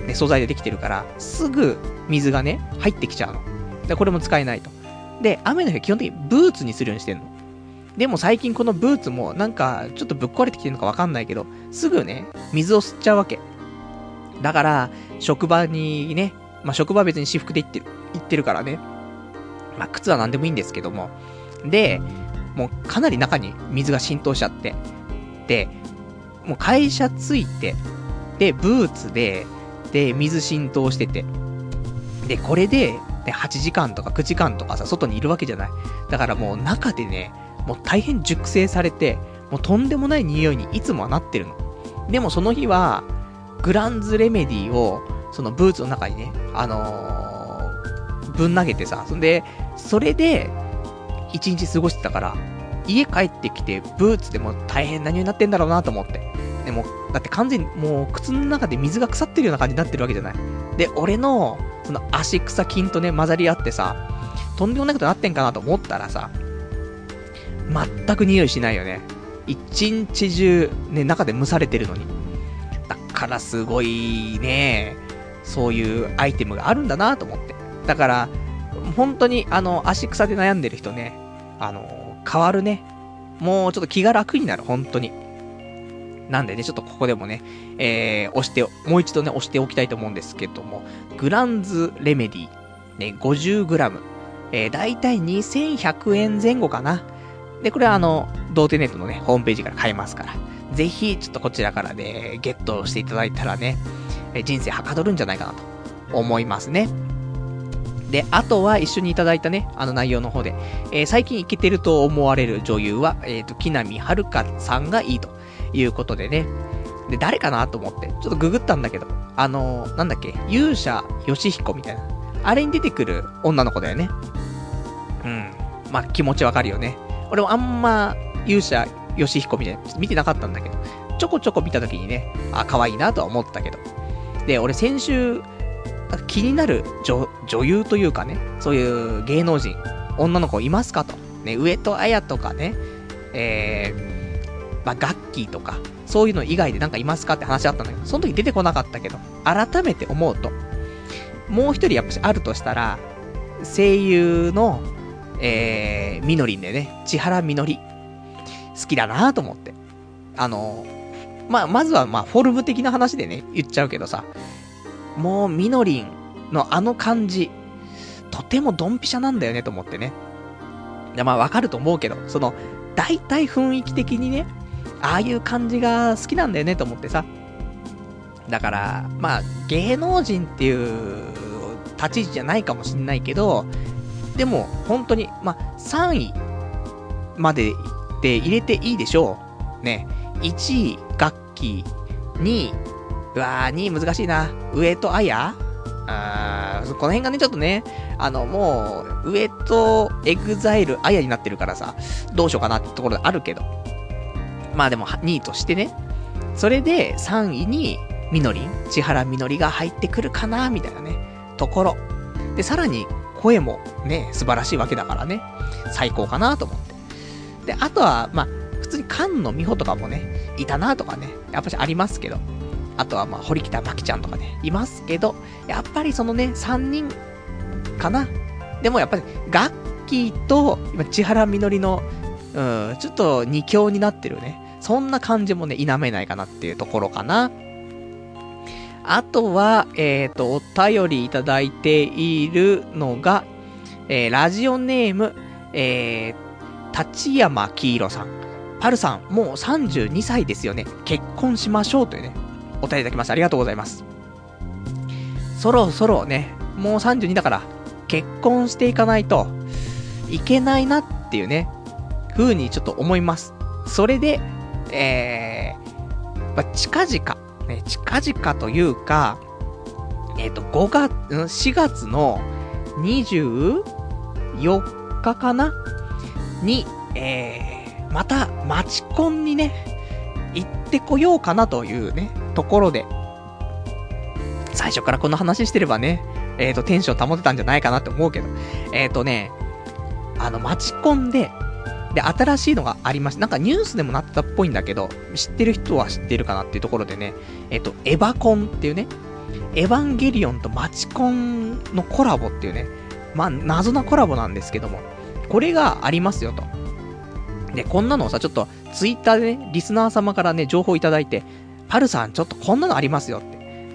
ね、素材でできてるから、すぐ水がね、入ってきちゃうの。で、これも使えないと。で、雨の日は基本的にブーツにするようにしてんの。でも最近このブーツもなんかちょっとぶっ壊れてきてるのかわかんないけど、すぐね、水を吸っちゃうわけ。だから、職場にね、まあ、職場は別に私服で行ってる、行ってるからね。まあ、靴は何でもいいんですけども。で、もうかなり中に水が浸透しちゃって。で、もう会社着いて、で、ブーツで、で、水浸透してて。で、これで、ね、はちじかんとかくじかんとかさ、外にいるわけじゃない。だからもう中でね、もう大変熟成されて、もうとんでもない匂いにいつもはなってるの。でもその日は、グランズレメディを、そのブーツの中にね、あのー、ぶん投げてさ、そんで、それで、一日過ごしてたから、家帰ってきて、ブーツでも大変な匂いになってんだろうなと思って。でも、だって完全にもう靴の中で水が腐ってるような感じになってるわけじゃない。で、俺の、その足草菌とね、混ざり合ってさ、とんでもないことになってんかなと思ったらさ、全く匂いしないよね。一日中、ね、中で蒸されてるのに。だからすごいね、そういうアイテムがあるんだなと思って。だから、本当に、あの、足草で悩んでる人ね、あの、変わるね。もうちょっと気が楽になる、本当に。なんでね、ちょっとここでもね、えー、押して、もう一度ね、押しておきたいと思うんですけども、グランズレメディ、ね、ごじゅうグラム、えー、だいたいにせんひゃくえんぜん後かな。で、これはあの、童貞ネットのね、ホームページから買えますから、ぜひ、ちょっとこちらからね、ゲットしていただいたらね、えー、人生はかどるんじゃないかなと思いますね。で、あとは一緒にいただいたね、あの内容の方で、えー、最近イケてると思われる女優は、えっと、木南遥さんがいいということでね。で、誰かなと思って、ちょっとググったんだけど、あのー、なんだっけ、勇者ヨシヒコみたいな。あれに出てくる女の子だよね。うん。まあ、気持ちわかるよね。俺もあんま、勇者ヨシヒコみたいな、見てなかったんだけど、ちょこちょこ見たときにね、あ、可愛いなとは思ったけど。で、俺先週、気になる 女, 女優というかね、そういう芸能人、女の子いますかと。ね、上戸彩とかね、えー、まあ、ガッキーとか、そういうの以外でなんかいますかって話あったんだけど、その時出てこなかったけど、改めて思うと、もう一人やっぱしあるとしたら、声優の、えー、みのりんでね、千原みのり、好きだなと思って。あの、まあ、まずはまあ、フォルム的な話でね、言っちゃうけどさ、もう、みのりんのあの感じ、とてもドンピシャなんだよね、と思ってね。いや、まあ、わかると思うけど、その、大体雰囲気的にね、ああいう感じが好きなんだよね、と思ってさ。だから、まあ、芸能人っていう立ち位置じゃないかもしんないけど、でも、本当に、まあ、さんいまでで入れていいでしょう。ね。いちい、ガッキー、にいうわー、にい難しいな。上戸彩あー、この辺がね、ちょっとね、あの、もう、上戸エグザイル彩になってるからさ、どうしようかなってところあるけど。まあでも、にいとしてね。それで、さんいに、みのりん、千原みのりが入ってくるかな、みたいなね、ところ。で、さらに、声もね、素晴らしいわけだからね、最高かなと思って。で、あとは、まあ、普通に菅野美穂とかもね、いたなとかね、やっぱりありますけど。あとはまあ、堀北真希ちゃんとかね、いますけど、やっぱりそのね、さんにんかな。でもやっぱり、ガッキーと、今、千原みのりの、うん、ちょっと二強になってるね。そんな感じもね、否めないかなっていうところかな。あとは、えっと、お便りいただいているのが、えー、ラジオネーム、えー、立山黄色さん。パルさん、もうさんじゅうにさいですよね。結婚しましょうというね、お便りいただきました。ありがとうございます。そろそろね、もうさんじゅうにだから、結婚していかないといけないなっていうね、風にちょっと思います。それで、えー、まあ、近々、ね、近々というか、えっと、ごがつ、しがつのにじゅうよっかかなに、えー、また、マチコンにね、行ってこようかなというね、ところで、最初からこの話してればね、えっと、テンション保てたんじゃないかなって思うけど、えっとね、あの、マチコンで、で、新しいのがありました。なんかニュースでもなってたっぽいんだけど、知ってる人は知ってるかなっていうところでね、えっと、エヴァコンっていうね、 エヴァンゲリオンとマチコンのコラボっていうね、まあ、謎なコラボなんですけども、これがありますよと。で、こんなのをさ、ちょっと、ツイッターでね、リスナー様からね、情報いただいて、パルさん、ちょっとこんなのありますよって、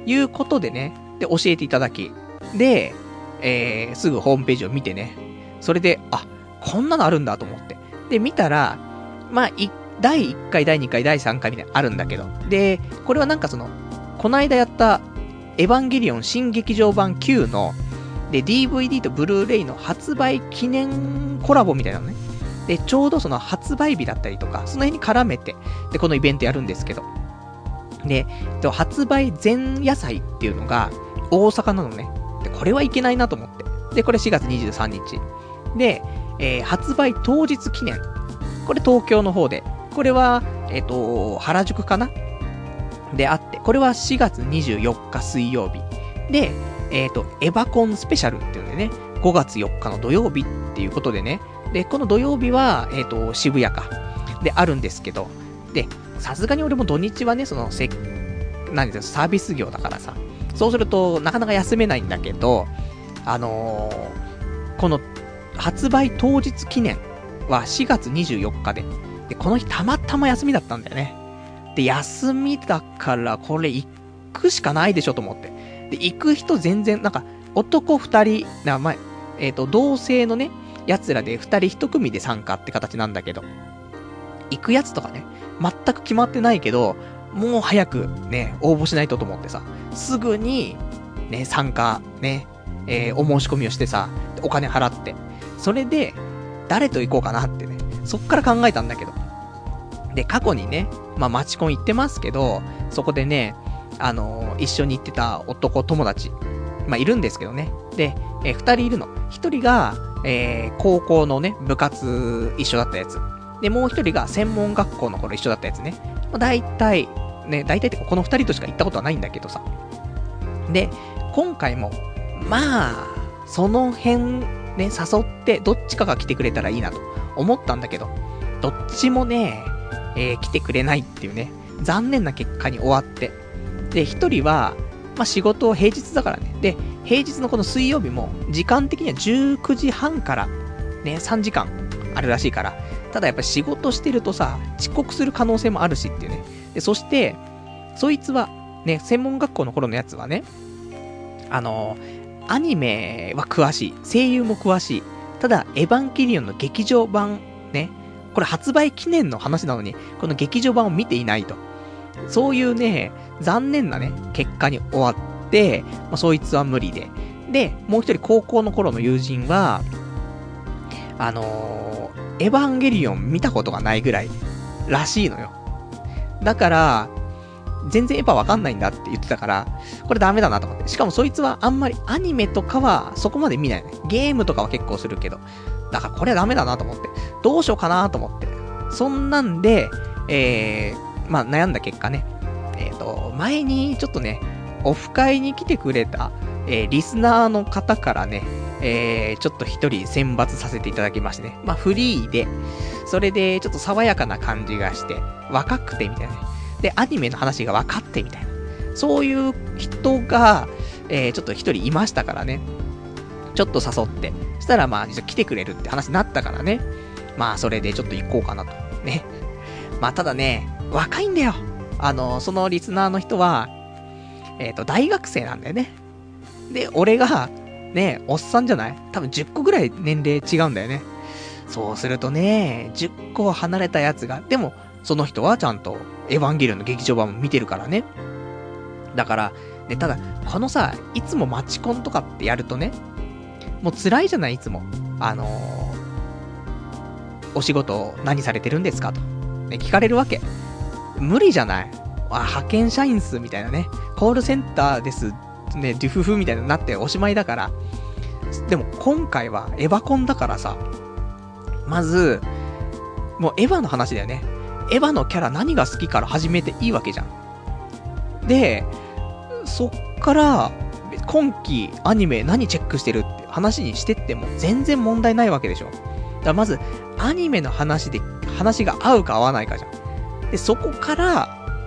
いうことでね、で、教えていただき、で、えー、すぐホームページを見てね、それで、あ、こんなのあるんだと思って。で、見たら、まあ、い、だいいっかい、だいにかい、だいさんかいみたいなのあるんだけど、で、これはなんかその、こないだやった、エヴァンゲリオン新劇場版きゅうの、で、ディーブイディー とブルーレイの発売記念コラボみたいなのね。で、ちょうどその発売日だったりとか、その辺に絡めて、で、このイベントやるんですけど。で、発売前夜祭っていうのが、大阪なのね。で、これはいけないなと思って。で、これしがつにじゅうさんにち。で、えー、発売当日記念。これ東京の方で。これは、えっと、原宿かなであって、これはしがつにじゅうよっか水曜日。で、えっと、エヴァコンスペシャルっていうんでね、ごがつよっかの土曜日っていうことでね、で、この土曜日は、えっと、渋谷か。で、あるんですけど、で、さすがに俺も土日はね、その、せ、何ですか、サービス業だからさ、そうすると、なかなか休めないんだけど、あのー、この、発売当日記念はしがつにじゅうよっかで、で、この日たまたま休みだったんだよね。で、休みだから、これ行くしかないでしょと思って。で、行く人全然、なんか、男二人、な、まあ、えっと、同性のね、奴らで二人一組で参加って形なんだけど、行くやつとかね、全く決まってないけど、もう早くね、応募しないとと思ってさ、すぐに、ね、参加、ね、えー、お申し込みをしてさ、お金払って、それで、誰と行こうかなってね、そっから考えたんだけど。で、過去にね、まあ、マチコン行ってますけど、そこでね、あのー、一緒に行ってた男友達、まあ、いるんですけどね。で、えー、二人いるの。一人が、えー、高校のね、部活一緒だったやつ。で、もう一人が専門学校の頃一緒だったやつね。まあ、大体、ね、大体ってかこの二人としか行ったことはないんだけどさ。で、今回も、まあ、その辺ね、誘ってどっちかが来てくれたらいいなと思ったんだけど、どっちもね、えー、来てくれないっていうね、残念な結果に終わって。で、一人は、まあ、仕事を平日だからね。で、平日のこの水曜日も、時間的にはじゅうくじはんから、ね、さんじかんあるらしいから。ただやっぱり仕事してるとさ、遅刻する可能性もあるしっていうね。で、そして、そいつは、ね、専門学校の頃のやつはね、あの、アニメは詳しい。声優も詳しい。ただ、エヴァンゲリオンの劇場版、ね、これ発売記念の話なのに、この劇場版を見ていないと。そういうね、残念なね、結果に終わって、まあ、そいつは無理で。で、もう一人高校の頃の友人は、あのー、エヴァンゲリオン見たことがないぐらいらしいのよ。だから、全然エヴァわかんないんだって言ってたから、これダメだなと思って。しかもそいつはあんまりアニメとかはそこまで見ないね。ゲームとかは結構するけど。だからこれはダメだなと思って。どうしようかなと思って。そんなんで、えー、まあ悩んだ結果ね。えっと、前にちょっとね、オフ会に来てくれた、えー、リスナーの方からね、えー、ちょっと一人選抜させていただきましてね。まあフリーで、それでちょっと爽やかな感じがして、若くてみたいなね。で、アニメの話が分かってみたいな。そういう人が、えー、ちょっと一人いましたからね。ちょっと誘って。そしたらまあ、実は来てくれるって話になったからね。まあ、それでちょっと行こうかなと。ね。まあ、ただね、若いんだよ。あの、そのリスナーの人は、えっと、大学生なんだよね。で、俺が、ね、おっさんじゃない？多分じゅっこぐらい年齢違うんだよね。そうするとね、じゅっこ離れたやつが、でも、その人はちゃんと、エヴァンゲリオンの劇場版も見てるからね。だから、ね、ただ、このさ、いつもマチコンとかってやるとね、もう辛いじゃない、いつも。あのー、お仕事何されてるんですかと。ね、聞かれるわけ。無理じゃない。あ、派遣社員っす、みたいなね。コールセンターです。ね、デュフフみたいになっておしまいだから。でも、今回はエヴァコンだからさ、まず、もうエヴァの話だよね。エヴァのキャラ何が好きから始めていいわけじゃん。で、そっから、今期アニメ何チェックしてるって話にしてっても全然問題ないわけでしょ。だからまず、アニメの話で、話が合うか合わないかじゃん。で、そこから、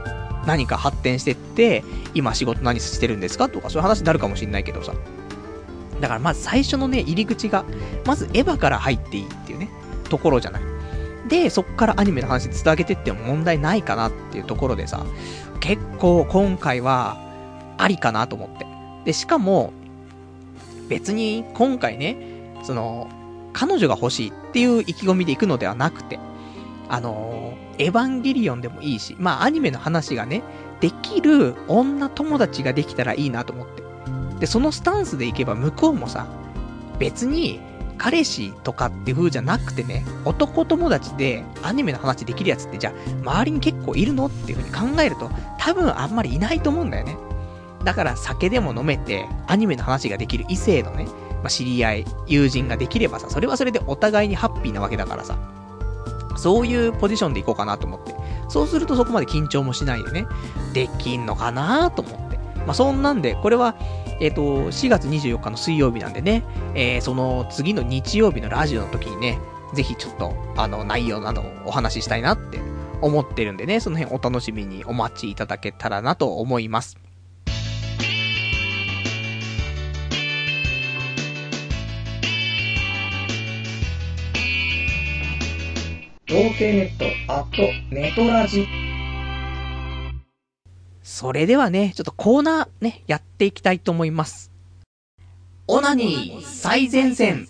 何か発展してって、今仕事何してるんですかとか、そういう話になるかもしんないけどさ。だからまず最初のね、入り口が、まずエヴァから入っていいっていうね、ところじゃない。で、そっからアニメの話につなげてっても問題ないかなっていうところでさ、結構今回は、ありかなと思って。で、しかも、別に今回ね、その、彼女が欲しいっていう意気込みで行くのではなくて、あのー、エヴァンゲリオンでもいいし、まあアニメの話がね、できる女友達ができたらいいなと思って。で、そのスタンスで行けば向こうもさ、別に彼氏とかっていう風じゃなくてね、男友達でアニメの話できるやつってじゃあ周りに結構いるのっていう風に考えると多分あんまりいないと思うんだよね。だから酒でも飲めてアニメの話ができる異性のね、まあ、知り合い、友人ができればさ、それはそれでお互いにハッピーなわけだからさ、そういうポジションでいこうかなと思って。そうするとそこまで緊張もしないでね、できんのかなと思って。まあ、そんなんで、これは、えっと、しがつにじゅうよっかの水曜日なんでね、えー、その次の日曜日のラジオの時にね、ぜひちょっと、あの、内容などをお話ししたいなって思ってるんでね、その辺お楽しみにお待ちいただけたらなと思います。童貞ネットアットネトラジ。それではね、ちょっとコーナーね、やっていきたいと思います。オナニー最前線。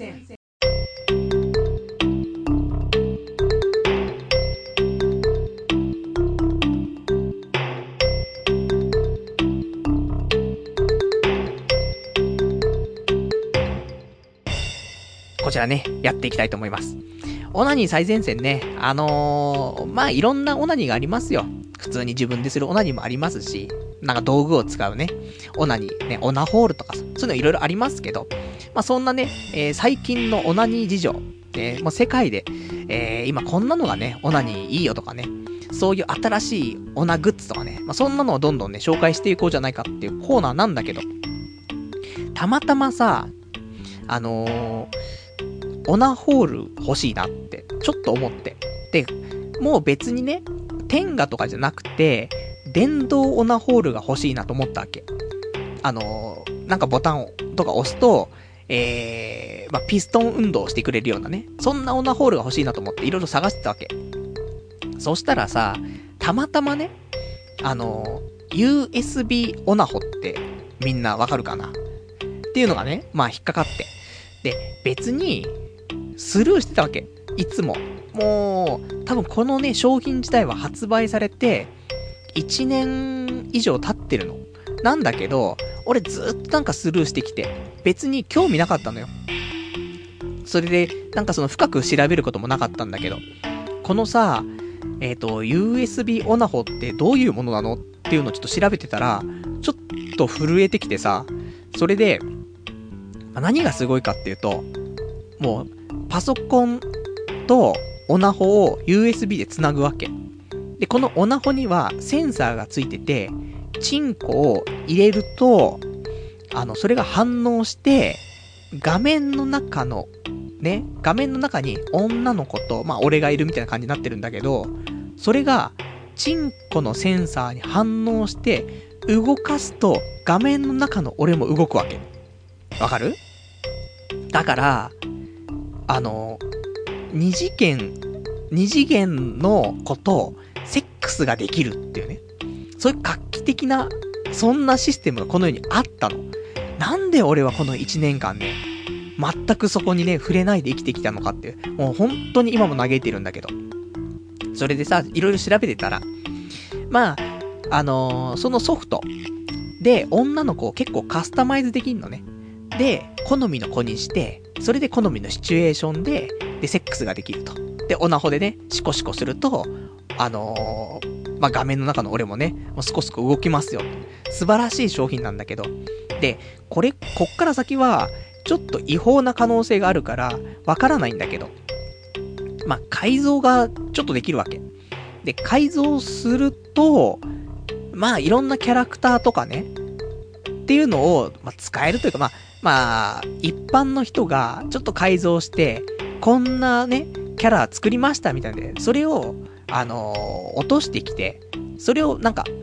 こちらね、やっていきたいと思います。オナニー最前線ね、あのー、まあ、いろんなオナニーがありますよ。普通に自分でするオナニーもありますし、なんか道具を使うね、オナニー、ね、オナホールとか、そういうのいろいろありますけど、まあ、そんなね、えー、最近のオナニー事情、えー、もう世界で、えー、今こんなのがね、オナニーいいよとかね、そういう新しいオナグッズとかね、まあ、そんなのをどんどんね、紹介していこうじゃないかっていうコーナーなんだけど、たまたまさ、あのー、オナホール欲しいなって、ちょっと思って。で、もう別にね、天下とかじゃなくて、電動オナホールが欲しいなと思ったわけ。あのー、なんかボタンとか押すと、えー、まあ、ピストン運動をしてくれるようなね、そんなオナホールが欲しいなと思っていろいろ探してたわけ。そしたらさ、たまたまね、あのー、ユーエスビー オナホってみんなわかるかなっていうのがね、まあ引っかかって。で、別に、スルーしてたわけ。いつも。もう、多分このね、商品自体は発売されて、いちねん以上経ってるの。なんだけど、俺ずっとなんかスルーしてきて、別に興味なかったのよ。それで、なんかその深く調べることもなかったんだけど、このさ、えっと、ユーエスビー オナホってどういうものなのっていうのをちょっと調べてたら、ちょっと震えてきてさ、それで、まあ、何がすごいかっていうと、もう、パソコンとオナホを ユーエスビー で繋ぐわけ。で、このオナホにはセンサーがついてて、チンコを入れると、あの、それが反応して、画面の中の、ね、画面の中に女の子と、まあ、俺がいるみたいな感じになってるんだけど、それが、チンコのセンサーに反応して、動かすと、画面の中の俺も動くわけ。わかる？だから、あの、二次元、二次元の子とセックスができるっていうね。そういう画期的な、そんなシステムがこの世にあったの。なんで俺はこの一年間ね、全くそこにね、触れないで生きてきたのかっていう。もう本当に今も嘆いてるんだけど。それでさ、いろいろ調べてたら、まあ、あのー、そのソフトで女の子を結構カスタマイズできんのね。で、好みの子にして、それで好みのシチュエーションで、で、セックスができると。で、オナホでね、シコシコすると、あのー、まあ、画面の中の俺もね、もうスコスコ動きますよ。素晴らしい商品なんだけど。で、これ、こっから先は、ちょっと違法な可能性があるから、わからないんだけど。まあ、改造がちょっとできるわけ。で、改造すると、まあ、いろんなキャラクターとかね、っていうのを、まあ、使えるというか、まあ、まあ、一般の人がちょっと改造して、こんなね、キャラ作りましたみたいで、それを、あのー、落としてきて、それをなんか、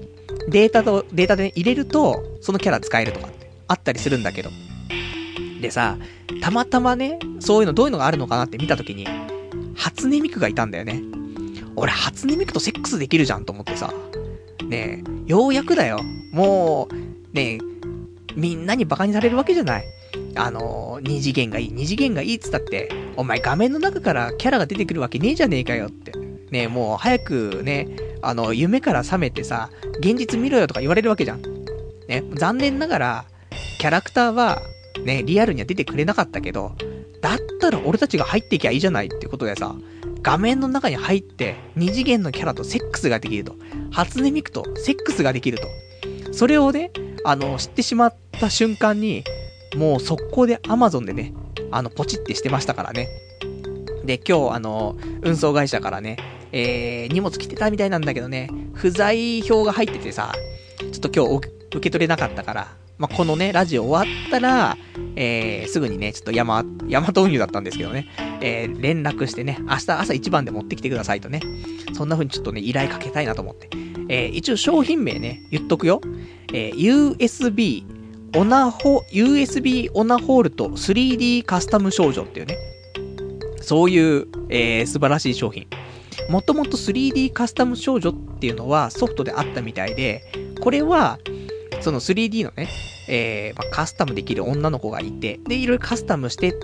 データと、データで入れると、そのキャラ使えるとかってあったりするんだけど。でさ、たまたまね、そういうのどういうのがあるのかなって見たときに、初音ミクがいたんだよね。俺、初音ミクとセックスできるじゃんと思ってさ。ねえ、ようやくだよ。もう、ねえ、みんなにバカにされるわけじゃない。あのー、二次元がいい、二次元がいいっつったって、お前画面の中からキャラが出てくるわけねえじゃねえかよって。ねえ、もう早くね、あの、夢から覚めてさ、現実見ろよとか言われるわけじゃん。ね、残念ながら、キャラクターは、ね、リアルには出てくれなかったけど、だったら俺たちが入っていきゃいいじゃないっていうことでさ、画面の中に入って、二次元のキャラとセックスができると。初音ミクとセックスができると。それをね、あの、知ってしまった瞬間に、もう速攻で Amazon でね、あの、ポチってしてましたからね。で、今日、あの、運送会社からね、えー、荷物来てたみたいなんだけどね、不在票が入っててさ、ちょっと今日受け取れなかったから、まあ、このね、ラジオ終わったら、えー、すぐにね、ちょっとヤマ、ヤマト運輸だったんですけどね、えー、連絡してね、明日朝一番で持ってきてくださいとね、そんな風にちょっとね、依頼かけたいなと思って。えー、一応商品名ね、言っとくよ。えー、ユーエスビー、オナホ、ユーエスビー オナホールト スリーディー カスタム少女っていうね、そういう、えー、素晴らしい商品。もともと スリーディー カスタム少女っていうのはソフトであったみたいで、これは、その スリーディー のね、えー、まあ、カスタムできる女の子がいて、で、いろいろカスタムしてって、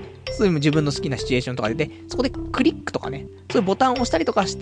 そういう自分の好きなシチュエーションとかで、で、そこでクリックとかね、そういうボタンを押したりとかして、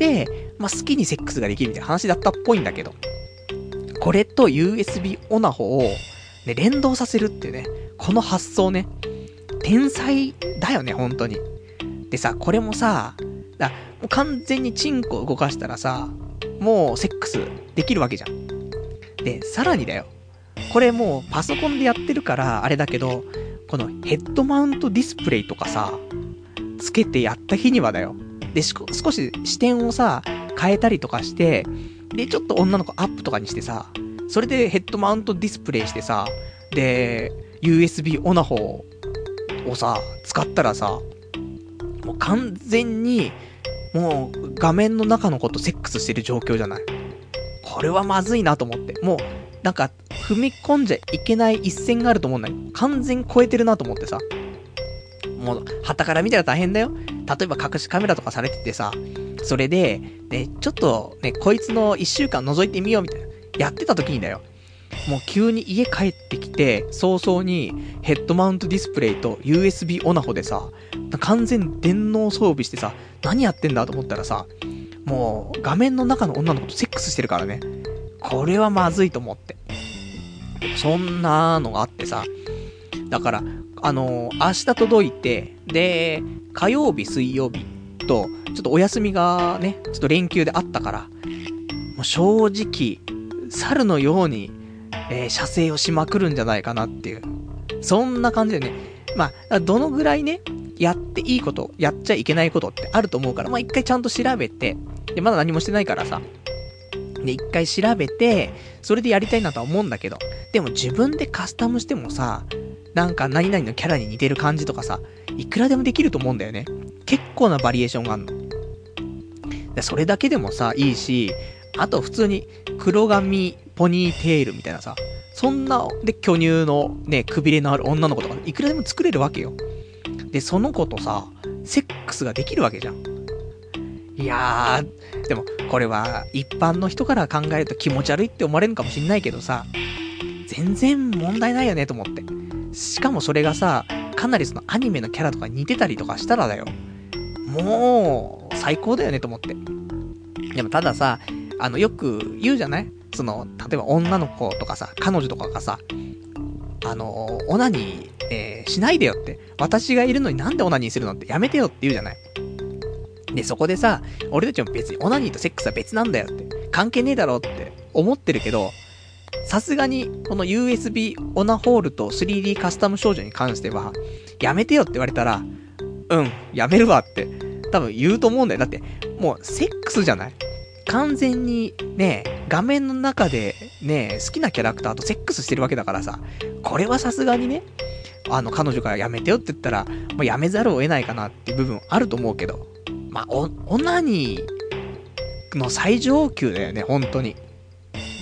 まあ、好きにセックスができるみたいな話だったっぽいんだけど、これと ユーエスビー オナホを、ね、連動させるっていうね、この発想ね、天才だよね、本当に。でさ、これもさ、だもう完全にチンコ動かしたらさ、もうセックスできるわけじゃん。で、さらにだよ。これもうパソコンでやってるからあれだけど、このヘッドマウントディスプレイとかさ、つけてやった日にはだよ。で、しこ少し視点をさ、変えたりとかして、で、ちょっと女の子アップとかにしてさ、それでヘッドマウントディスプレイしてさ、で、ユーエスビー オナホをさ、使ったらさ、もう完全に、もう画面の中の子とセックスしてる状況じゃない。これはまずいなと思って。もう、なんか、踏み込んじゃいけない一線があると思うんだよ。完全超えてるなと思ってさ。もう、旗から見たら大変だよ。例えば隠しカメラとかされててさ、それで、ね、ちょっとね、こいつの一週間覗いてみようみたいな。やってた時にだよ。もう急に家帰ってきて、早々にヘッドマウントディスプレイと ユーエスビー オナホでさ、完全電脳装備してさ、何やってんだと思ったらさ、もう画面の中の女の子とセックスしてるからね。これはまずいと思って。そんなのがあってさ、だから、あのー、明日届いて、で、火曜日、水曜日と、ちょっとお休みがね、ちょっと連休であったから、もう正直、猿のように、えー、射精をしまくるんじゃないかなっていう。そんな感じでね。まあ、どのぐらいね、やっていいこと、やっちゃいけないことってあると思うから、まあ一回ちゃんと調べて、で、まだ何もしてないからさ、で、一回調べて、それでやりたいなとは思うんだけど、でも自分でカスタムしてもさ、なんか何々のキャラに似てる感じとかさ、いくらでもできると思うんだよね。結構なバリエーションがあるの。で、それだけでもさ、いいし、あと普通に黒髪、ポニーテールみたいなさ、そんな、で、巨乳のね、くびれのある女の子とか、いくらでも作れるわけよ。で、その子とさ、セックスができるわけじゃん。いやー、でも、これは、一般の人から考えると気持ち悪いって思われるかもしんないけどさ、全然問題ないよねと思って。しかもそれがさ、かなりそのアニメのキャラとか似てたりとかしたらだよ。もう、最高だよねと思って。でもたださ、あの、よく言うじゃないその、例えば女の子とかさ、彼女とかがさ、あの、オナニー、えー、しないでよって。私がいるのになんでオナニーするのってやめてよって言うじゃない。で、そこでさ、俺たちも別にオナニーとセックスは別なんだよって。関係ねえだろって思ってるけど、さすがに、この ユーエスビー オナホールと スリーディー カスタム少女に関しては、やめてよって言われたら、うん、やめるわって、多分言うと思うんだよ。だって、もうセックスじゃない？完全にね、画面の中でね、好きなキャラクターとセックスしてるわけだからさ、これはさすがにね、あの、彼女からやめてよって言ったら、もうやめざるを得ないかなっていう部分あると思うけど、まあ、お、オナニーの最上級だよね、本当に。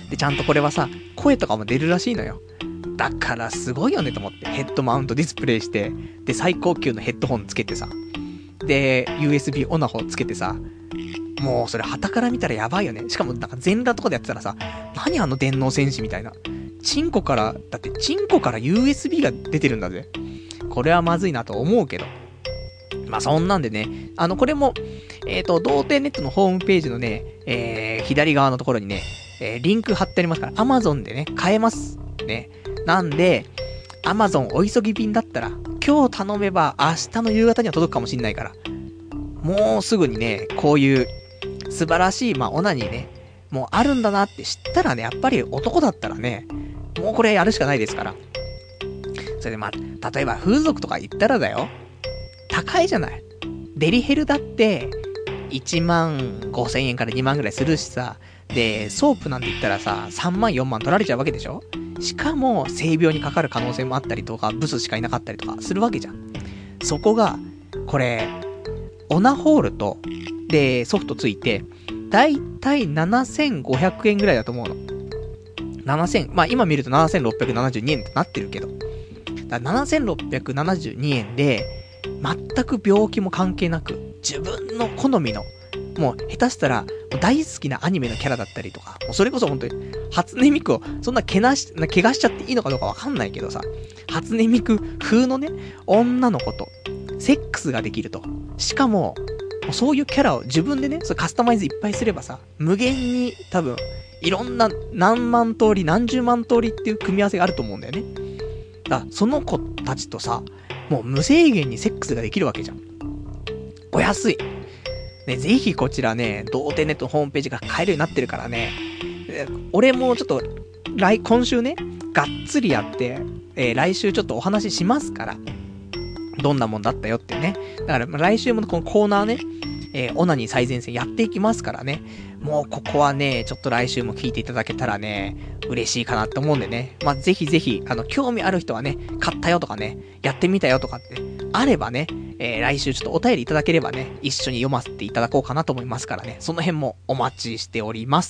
で、ちゃんとこれはさ、声とかも出るらしいのよ。だからすごいよねと思って。ヘッドマウントディスプレイして、で、最高級のヘッドホンつけてさ、で、ユーエスビー オナホつけてさ、もうそれ旗から見たらやばいよね。しかもなんか全裸とかでやってたらさ、何あの電脳戦士みたいな。チンコから、だってチンコから ユーエスビー が出てるんだぜ。これはまずいなと思うけど。まあそんなんでね、あのこれも、えっと、童貞ネットのホームページのね、えー、左側のところにね、えー、リンク貼ってありますから、Amazon でね、買えます。ね。なんで、Amazon お急ぎ便だったら、今日頼めば明日の夕方には届くかもしんないから、もうすぐにね、こういう素晴らしい、まあ、オナニーね、もうあるんだなって知ったらね、やっぱり男だったらね、もうこれやるしかないですから。それでまあ、例えば風俗とか行ったらだよ、高いじゃない。デリヘルだって、いちまんごせんえんからにまんぐらいするしさ、で、ソープなんて言ったらさ、さんまんよんまん取られちゃうわけでしょ。しかも、性病にかかる可能性もあったりとか、ブスしかいなかったりとかするわけじゃん。そこが、これ、オナホールと、で、ソフトついて、だいたいななせんごひゃくえんぐらいだと思うの。ななせん、まあ今見るとななせんろっぴゃくななじゅうにえんとなってるけど。だななせんろっぴゃくななじゅうにえんで、全く病気も関係なく、自分の好みの、もう下手したら、大好きなアニメのキャラだったりとか、もうそれこそ本当に、初音ミクを、そんなけなし、怪我しちゃっていいのかどうかわかんないけどさ、初音ミク風のね、女の子と、セックスができると。しかも、そういうキャラを自分でね、それカスタマイズいっぱいすればさ、無限に多分、いろんな何万通り、何十万通りっていう組み合わせがあると思うんだよね。だからその子たちとさ、もう無制限にセックスができるわけじゃん。お安い。ね、ぜひこちらね、童貞ネットのホームページが買えるようになってるからね。俺もちょっと、来、今週ね、がっつりやって、えー、来週ちょっとお話ししますから。どんなもんだったよってね。だから来週もこのコーナーね、えー、オナニー最前線やっていきますからね。もうここはね、ちょっと来週も聞いていただけたらね、嬉しいかなと思うんでね。まあ、ぜひぜひ、あの、興味ある人はね、買ったよとかね、やってみたよとかって、あればね、えー、来週ちょっとお便りいただければね、一緒に読ませていただこうかなと思いますからね。その辺もお待ちしております。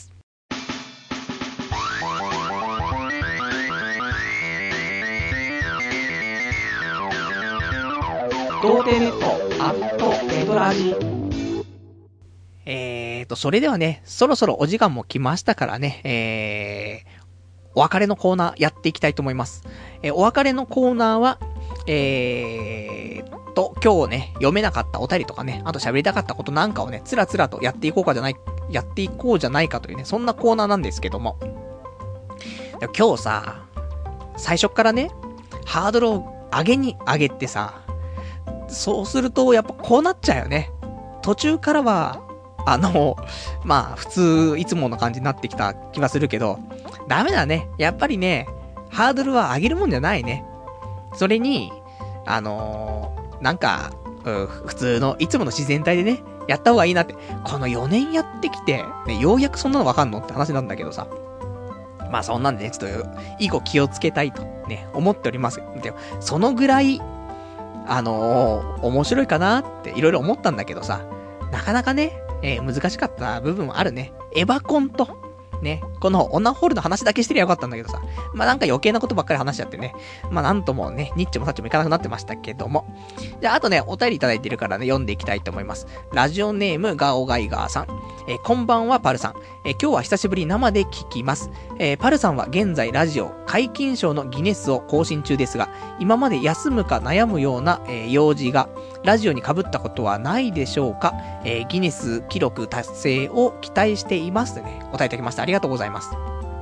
童貞ネットアットネトラジ。えーと、それではね、そろそろお時間も来ましたからね、えー、お別れのコーナーやっていきたいと思います。えー、お別れのコーナーは、えーと、今日ね、読めなかったお便りとかね、あと喋りたかったことなんかをね、つらつらとやっていこうかじゃない、やっていこうじゃないかというね、そんなコーナーなんですけども。今日さ、最初からね、ハードルを上げに上げてさ、そうすると、やっぱこうなっちゃうよね。途中からは、あの、まあ、普通、いつもの感じになってきた気はするけど、ダメだね。やっぱりね、ハードルは上げるもんじゃないね。それに、あのー、なんか、うん、普通の、いつもの自然体でね、やった方がいいなって。このよねんやってきて、ね、ようやくそんなのわかんのって話なんだけどさ。まあ、そんなんでね、ちょっと、以後気をつけたいとね、思っております。でも、そのぐらい、あのー、面白いかなっていろいろ思ったんだけどさ、なかなかね、えー、難しかった部分もあるね。エヴァコンと、ね、このオナホールの話だけしてりゃよかったんだけどさ、まあなんか余計なことばっかり話しちゃってね、まあなんともね、ニッチもサッチもいかなくなってましたけども。じゃああとね、お便りいただいてるからね、読んでいきたいと思います。ラジオネームガオガイガーさん。えー、こんばんはパルさん。えー、今日は久しぶりに生で聞きます。えー、パルさんは現在ラジオ解禁賞のギネスを更新中ですが、今まで休むか悩むような、えー、用事がラジオに被ったことはないでしょうか。えー、ギネス記録達成を期待していますとね、お答えいただきました。ありがとうございます。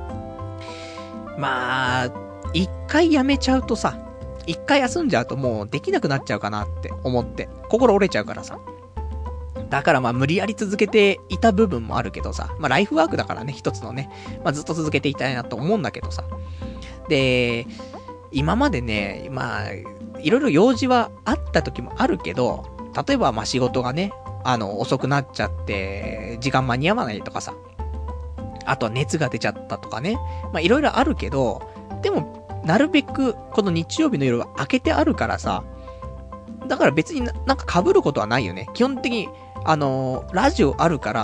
まあ、一回やめちゃうとさ、一回休んじゃうともうできなくなっちゃうかなって思って、心折れちゃうからさ。だからまあ無理やり続けていた部分もあるけどさ、まあライフワークだからね、一つのね、まあずっと続けていたいなと思うんだけどさ。で、今までね、まあ、いろいろ用事はあった時もあるけど、例えばまあ仕事がね、あの、遅くなっちゃって、時間間に合わないとかさ、あとは熱が出ちゃったとかね、まあいろいろあるけど、でも、なるべくこの日曜日の夜は開けてあるからさ、だから別にな、なんか被ることはないよね。基本的に、あのー、ラジオあるから、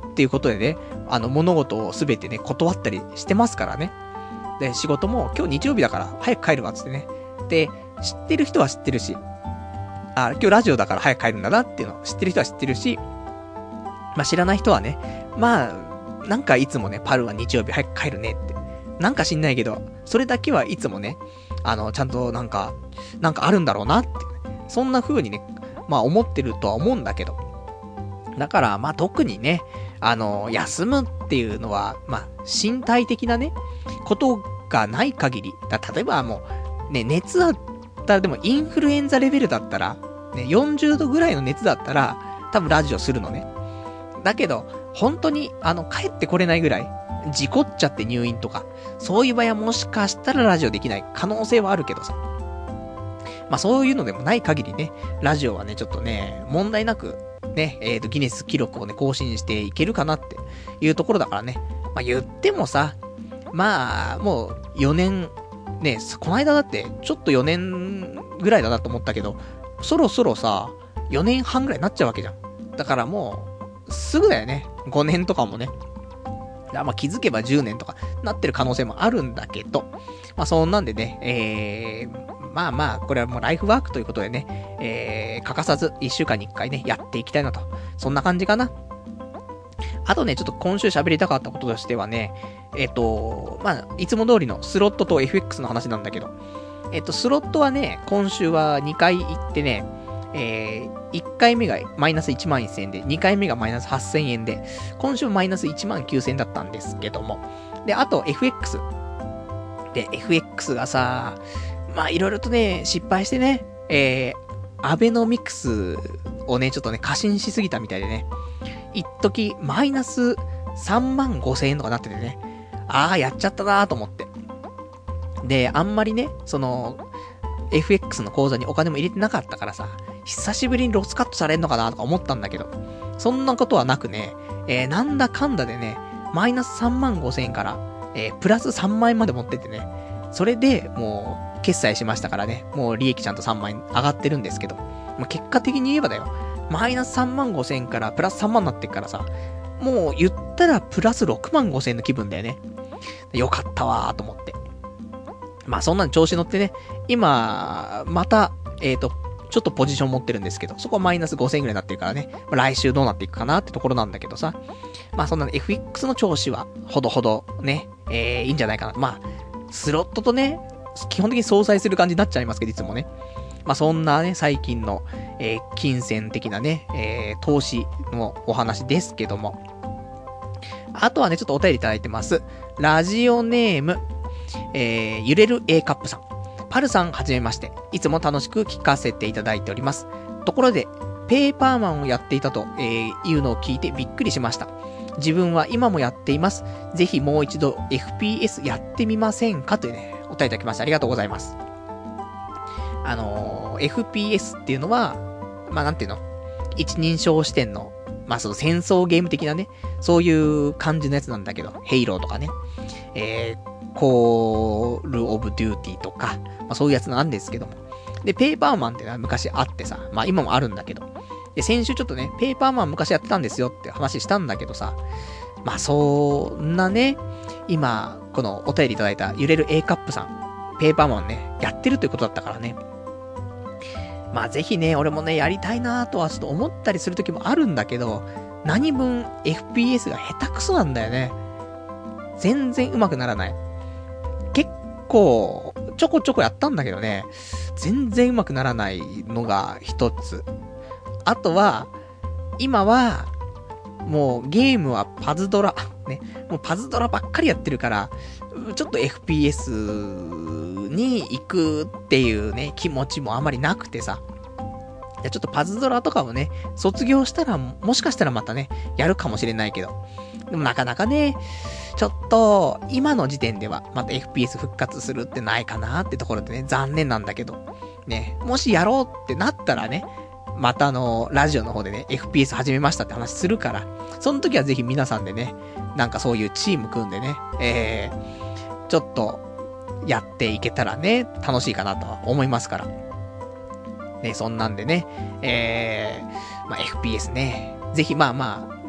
っていうことでね、あの、物事をすべてね、断ったりしてますからね。で、仕事も今日日曜日だから早く帰るわっつってね。で、知ってる人は知ってるし、あ、今日ラジオだから早く帰るんだなっていうのを知ってる人は知ってるし、まあ知らない人はね、まあ、なんかいつもね、パルは日曜日早く帰るねって。なんか知んないけど、それだけはいつもね、あの、ちゃんとなんか、なんかあるんだろうなって。そんな風にね、まあ思ってるとは思うんだけど。だから、まあ特にね、あの、休むっていうのは、まあ身体的なね、ことがない限り、だ例えばもう、ね、熱あったら、でもインフルエンザレベルだったら、ね、よんじゅうどぐらいの熱だったら、多分ラジオするのね。だけど、本当に、あの、帰ってこれないぐらい、事故っちゃって入院とか、そういう場合はもしかしたらラジオできない可能性はあるけどさ。まあそういうのでもない限りね、ラジオはね、ちょっとね、問題なく、ね、えっと、ギネス記録をね、更新していけるかなっていうところだからね。まあ言ってもさ、まあ、もうよねん、ね、この間だって、ちょっとよねんぐらいだなと思ったけど、そろそろさ、よねんはんぐらいになっちゃうわけじゃん。だからもう、すぐだよね。ごねんとかもね。まあ気づけばじゅうねんとかなってる可能性もあるんだけど、まあそんなんでね、えー、まあまあ、これはもうライフワークということでね、えー、欠かさずいっしゅうかんにいっかいね、やっていきたいなと。そんな感じかな。あとね、ちょっと今週喋りたかったこととしてはね、えっと、まあ、いつも通りのスロットと エフエックス の話なんだけど、えっと、スロットはね、今週はにかい行ってね、えー、いっかいめがマイナスいちまんせんえんで、にかいめがマイナスはっせんえんで、今週マイナスいちまんきゅうせんえんだったんですけども。で、あと エフエックス。で、エフエックス がさ、まあいろいろとね、失敗してね、えー、アベノミクスをね、ちょっとね、過信しすぎたみたいでね、一時マイナスさんまんごせんえんとかなっててね、あーやっちゃったなーと思って。で、あんまりね、その、エフエックス の口座にお金も入れてなかったからさ、久しぶりにロスカットされんのかなとか思ったんだけど、そんなことはなくね、えー、なんだかんだでね、マイナスさんまんごせんえんから、えー、プラスさんまんえんまで持ってってね、それでもう、決済しましたからね、もう利益ちゃんとさんまんえん上がってるんですけど、まあ、結果的に言えばだよ、マイナスさんまんごせんえんからプラスさんまんになってっからさ、もう言ったらプラスろくまんごせんえんの気分だよね。よかったわーと思って。まあそんなに調子乗ってね、今、また、えっと、ちょっとポジション持ってるんですけど、そこはマイナスごせんえんぐらいになってるからね、まあ、来週どうなっていくかなってところなんだけどさ、まあそんな エフエックス の調子は、ほどほどね、えー、いいんじゃないかな。まあ、スロットとね、基本的に相殺する感じになっちゃいますけど、いつもね。まあそんなね、最近の、えー、金銭的なね、えー、投資のお話ですけども。あとはね、ちょっとお便りいただいてます。ラジオネーム、えー、揺れる A カップさん。パルさんはじめまして。いつも楽しく聞かせていただいております。ところで、ペーパーマンをやっていたと、えー、いうのを聞いてびっくりしました。自分は今もやっています。ぜひもう一度 エフピーエス やってみませんかというね、お便りいただきましてありがとうございます。あのー、エフピーエス っていうのは、まあ、なんていうの一人称視点の、まあ、その戦争ゲーム的なね、そういう感じのやつなんだけど、ヘイローとかね、えー、コールオブデューティーとか、まあ、そういうやつなんですけども。で、ペーパーマンってのは昔あってさ、まあ今もあるんだけど、で、先週ちょっとね、ペーパーマン昔やってたんですよって話したんだけどさ、まあそんなね、今、このお便りいただいた揺れる A カップさん、ペーパーマンね、やってるということだったからね。まあぜひね、俺もね、やりたいなとはちょっと思ったりするときもあるんだけど、何分 エフピーエス が下手くそなんだよね。全然上手くならない。結構、ちょこちょこやったんだけどね、全然上手くならないのが一つ。あとは、今は、もうゲームはパズドラ。ね。もうパズドラばっかりやってるから、ちょっと エフピーエス に行くっていうね、気持ちもあまりなくてさ。じゃあちょっとパズドラとかもね、卒業したら、もしかしたらまたね、やるかもしれないけど。でもなかなかね、ちょっと、今の時点では、また エフピーエス 復活するってないかなってところでね、残念なんだけど。ね、もしやろうってなったらね、またあの、ラジオの方でね、エフピーエス 始めましたって話するから、その時はぜひ皆さんでね、なんかそういうチーム組んでね、えー、ちょっと、やっていけたらね、楽しいかなとは思いますから。ね、そんなんでね、えー、まあ、エフピーエス ね、ぜひまあまあ、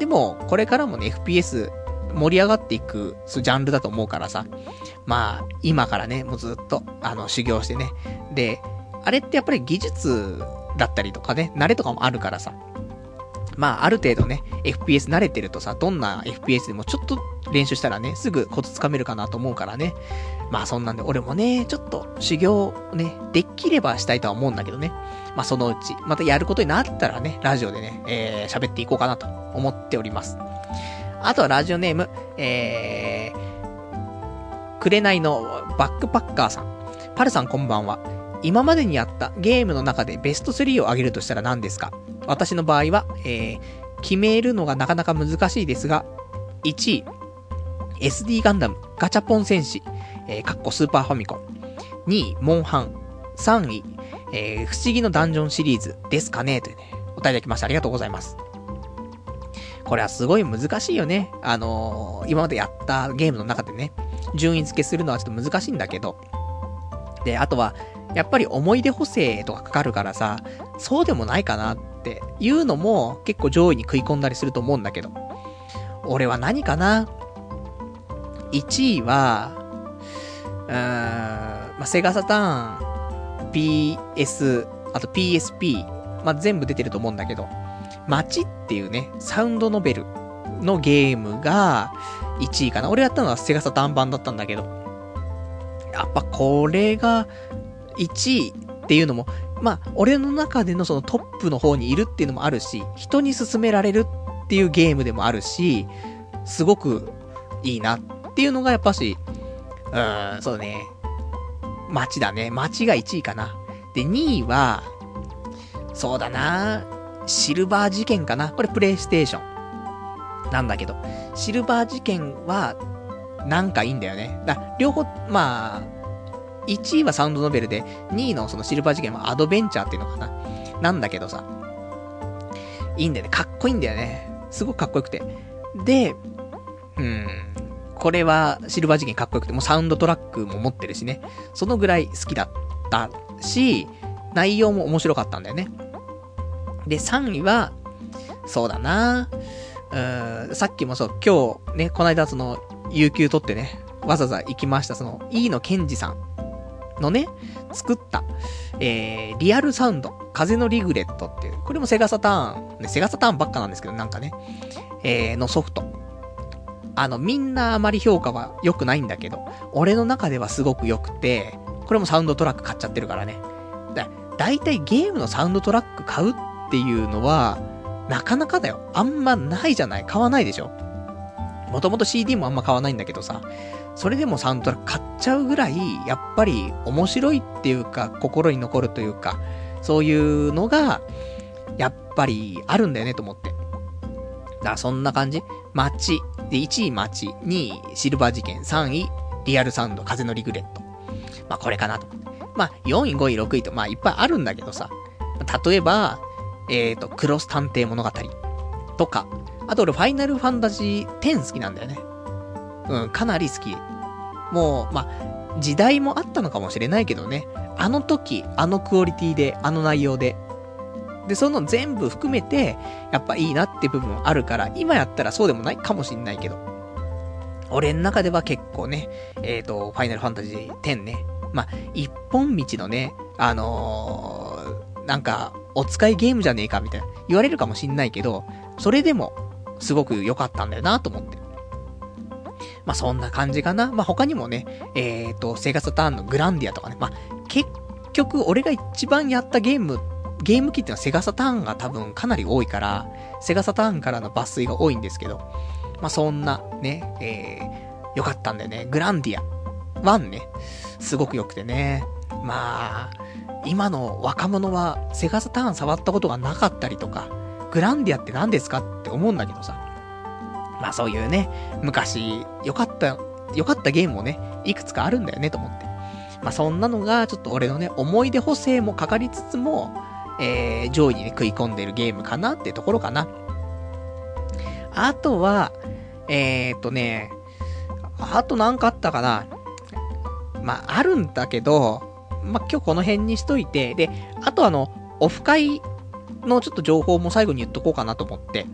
でも、これからもね、エフピーエス 盛り上がっていく、そうジャンルだと思うからさ。まあ、今からね、もうずっと、あの、修行してね。で、あれってやっぱり技術だったりとかね、慣れとかもあるからさ。まあ、ある程度ね、エフピーエス 慣れてるとさ、どんな エフピーエス でもちょっと練習したらね、すぐコツつかめるかなと思うからね。まあ、そんなんで、俺もね、ちょっと修行ね、できればしたいとは思うんだけどね。まあ、そのうち、またやることになったらね、ラジオでね、えー、喋っていこうかなと思っております。あとはラジオネーム、えー、くれないのバックパッカーさん。パルさんこんばんは。今までにやったゲームの中でベストスリーを挙げるとしたら何ですか？私の場合は、えー、決めるのがなかなか難しいですが、いちい、エスディー ガンダム、ガチャポン戦士、えー、かっこスーパーファミコン。にい、モンハン。さんい、えー、不思議のダンジョンシリーズですかねというね、お答えいただきました。ありがとうございます。これはすごい難しいよね。あのー、今までやったゲームの中でね、順位付けするのはちょっと難しいんだけど。で、あとは、やっぱり思い出補正とかかかるからさ、そうでもないかなっていうのも結構上位に食い込んだりすると思うんだけど。俺は何かな？ いち 位は、うーん、まあ、セガサターン、ピーエス、あと ピーエスピー、まあ、全部出てると思うんだけど、街っていうね、サウンドノベルのゲームがいちいかな。俺やったのはセガサターン版だったんだけど、やっぱこれがいちいっていうのも、まあ、俺の中でのそのトップの方にいるっていうのもあるし、人に勧められるっていうゲームでもあるし、すごくいいなっていうのがやっぱし、うーん、そうね、街だね。街がいちいかな。で、にいは、そうだな、シルバー事件かな。これプレイステーションなんだけど、シルバー事件はなんかいいんだよね。だ両方、まあ、いちいはサウンドノベルで、にいのそのシルバー事件はアドベンチャーっていうのかな。なんだけどさ、いいんだよね。かっこいいんだよね。すごくかっこよくて。で、うーん、これはシルバー事件かっこよくて、もうサウンドトラックも持ってるしね。そのぐらい好きだったし、内容も面白かったんだよね。で、さんいは、そうだな、うーん、さっきもそう、今日ね、この間その、有給取ってね、わざわざ行きました、その、飯野健二さんのね、作った、えー、リアルサウンド、風のリグレットっていう、これもセガサターン、ね、セガサターンばっかなんですけど、なんかね、えー、のソフト。あの、みんなあまり評価は良くないんだけど、俺の中ではすごく良くて、これもサウンドトラック買っちゃってるからね。だ、だいたいゲームのサウンドトラック買うっていうのは、なかなかだよ。あんまないじゃない？買わないでしょ？もともと シーディー もあんま買わないんだけどさ、それでもサウンドトラック買っちゃうぐらい、やっぱり面白いっていうか、心に残るというか、そういうのが、やっぱりあるんだよねと思って。だからそんな感じ？街。で、いちい街。にいシルバー事件。さんいリアルサウンド、風のリグレット。まあこれかなと。まあよんい、ごい、ろくいと、まあいっぱいあるんだけどさ。例えば、えーと、クロス探偵物語。とか。あと俺ファイナルファンタジーテン好きなんだよね。うん、かなり好き。もう、まあ、時代もあったのかもしれないけどね。あの時、あのクオリティで、あの内容で。で、その全部含めて、やっぱいいなって部分あるから、今やったらそうでもないかもしんないけど。俺の中では結構ね、えーと、ファイナルファンタジーテンね。まあ、一本道のね、あのー、なんか、お使いゲームじゃねえかみたいな、言われるかもしんないけど、それでも、すごく良かったんだよなと思って。まあ、そんな感じかな。まあ、他にもね、えーと、セガサターンのグランディアとかね。まあ、結局、俺が一番やったゲーム、ゲーム機っていうのはセガサターンが多分かなり多いから、セガサターンからの抜粋が多いんですけど、まあ、そんなね、えー、良かったんだよね。グランディア。ワンね。すごく良くてね。まあ、今の若者はセガサターン触ったことがなかったりとか、グランディアって何ですかって思うんだけどさ。まあそういうね、昔良かった、良かったゲームもね、いくつかあるんだよねと思って。まあそんなのがちょっと俺のね、思い出補正もかかりつつも、えー、上位にね、食い込んでるゲームかなってところかな。あとは、えーっとね、あとなんかあったかな。まああるんだけど、まあ今日この辺にしといて、で、あとあの、オフ会のちょっと情報も最後に言っとこうかなと思って、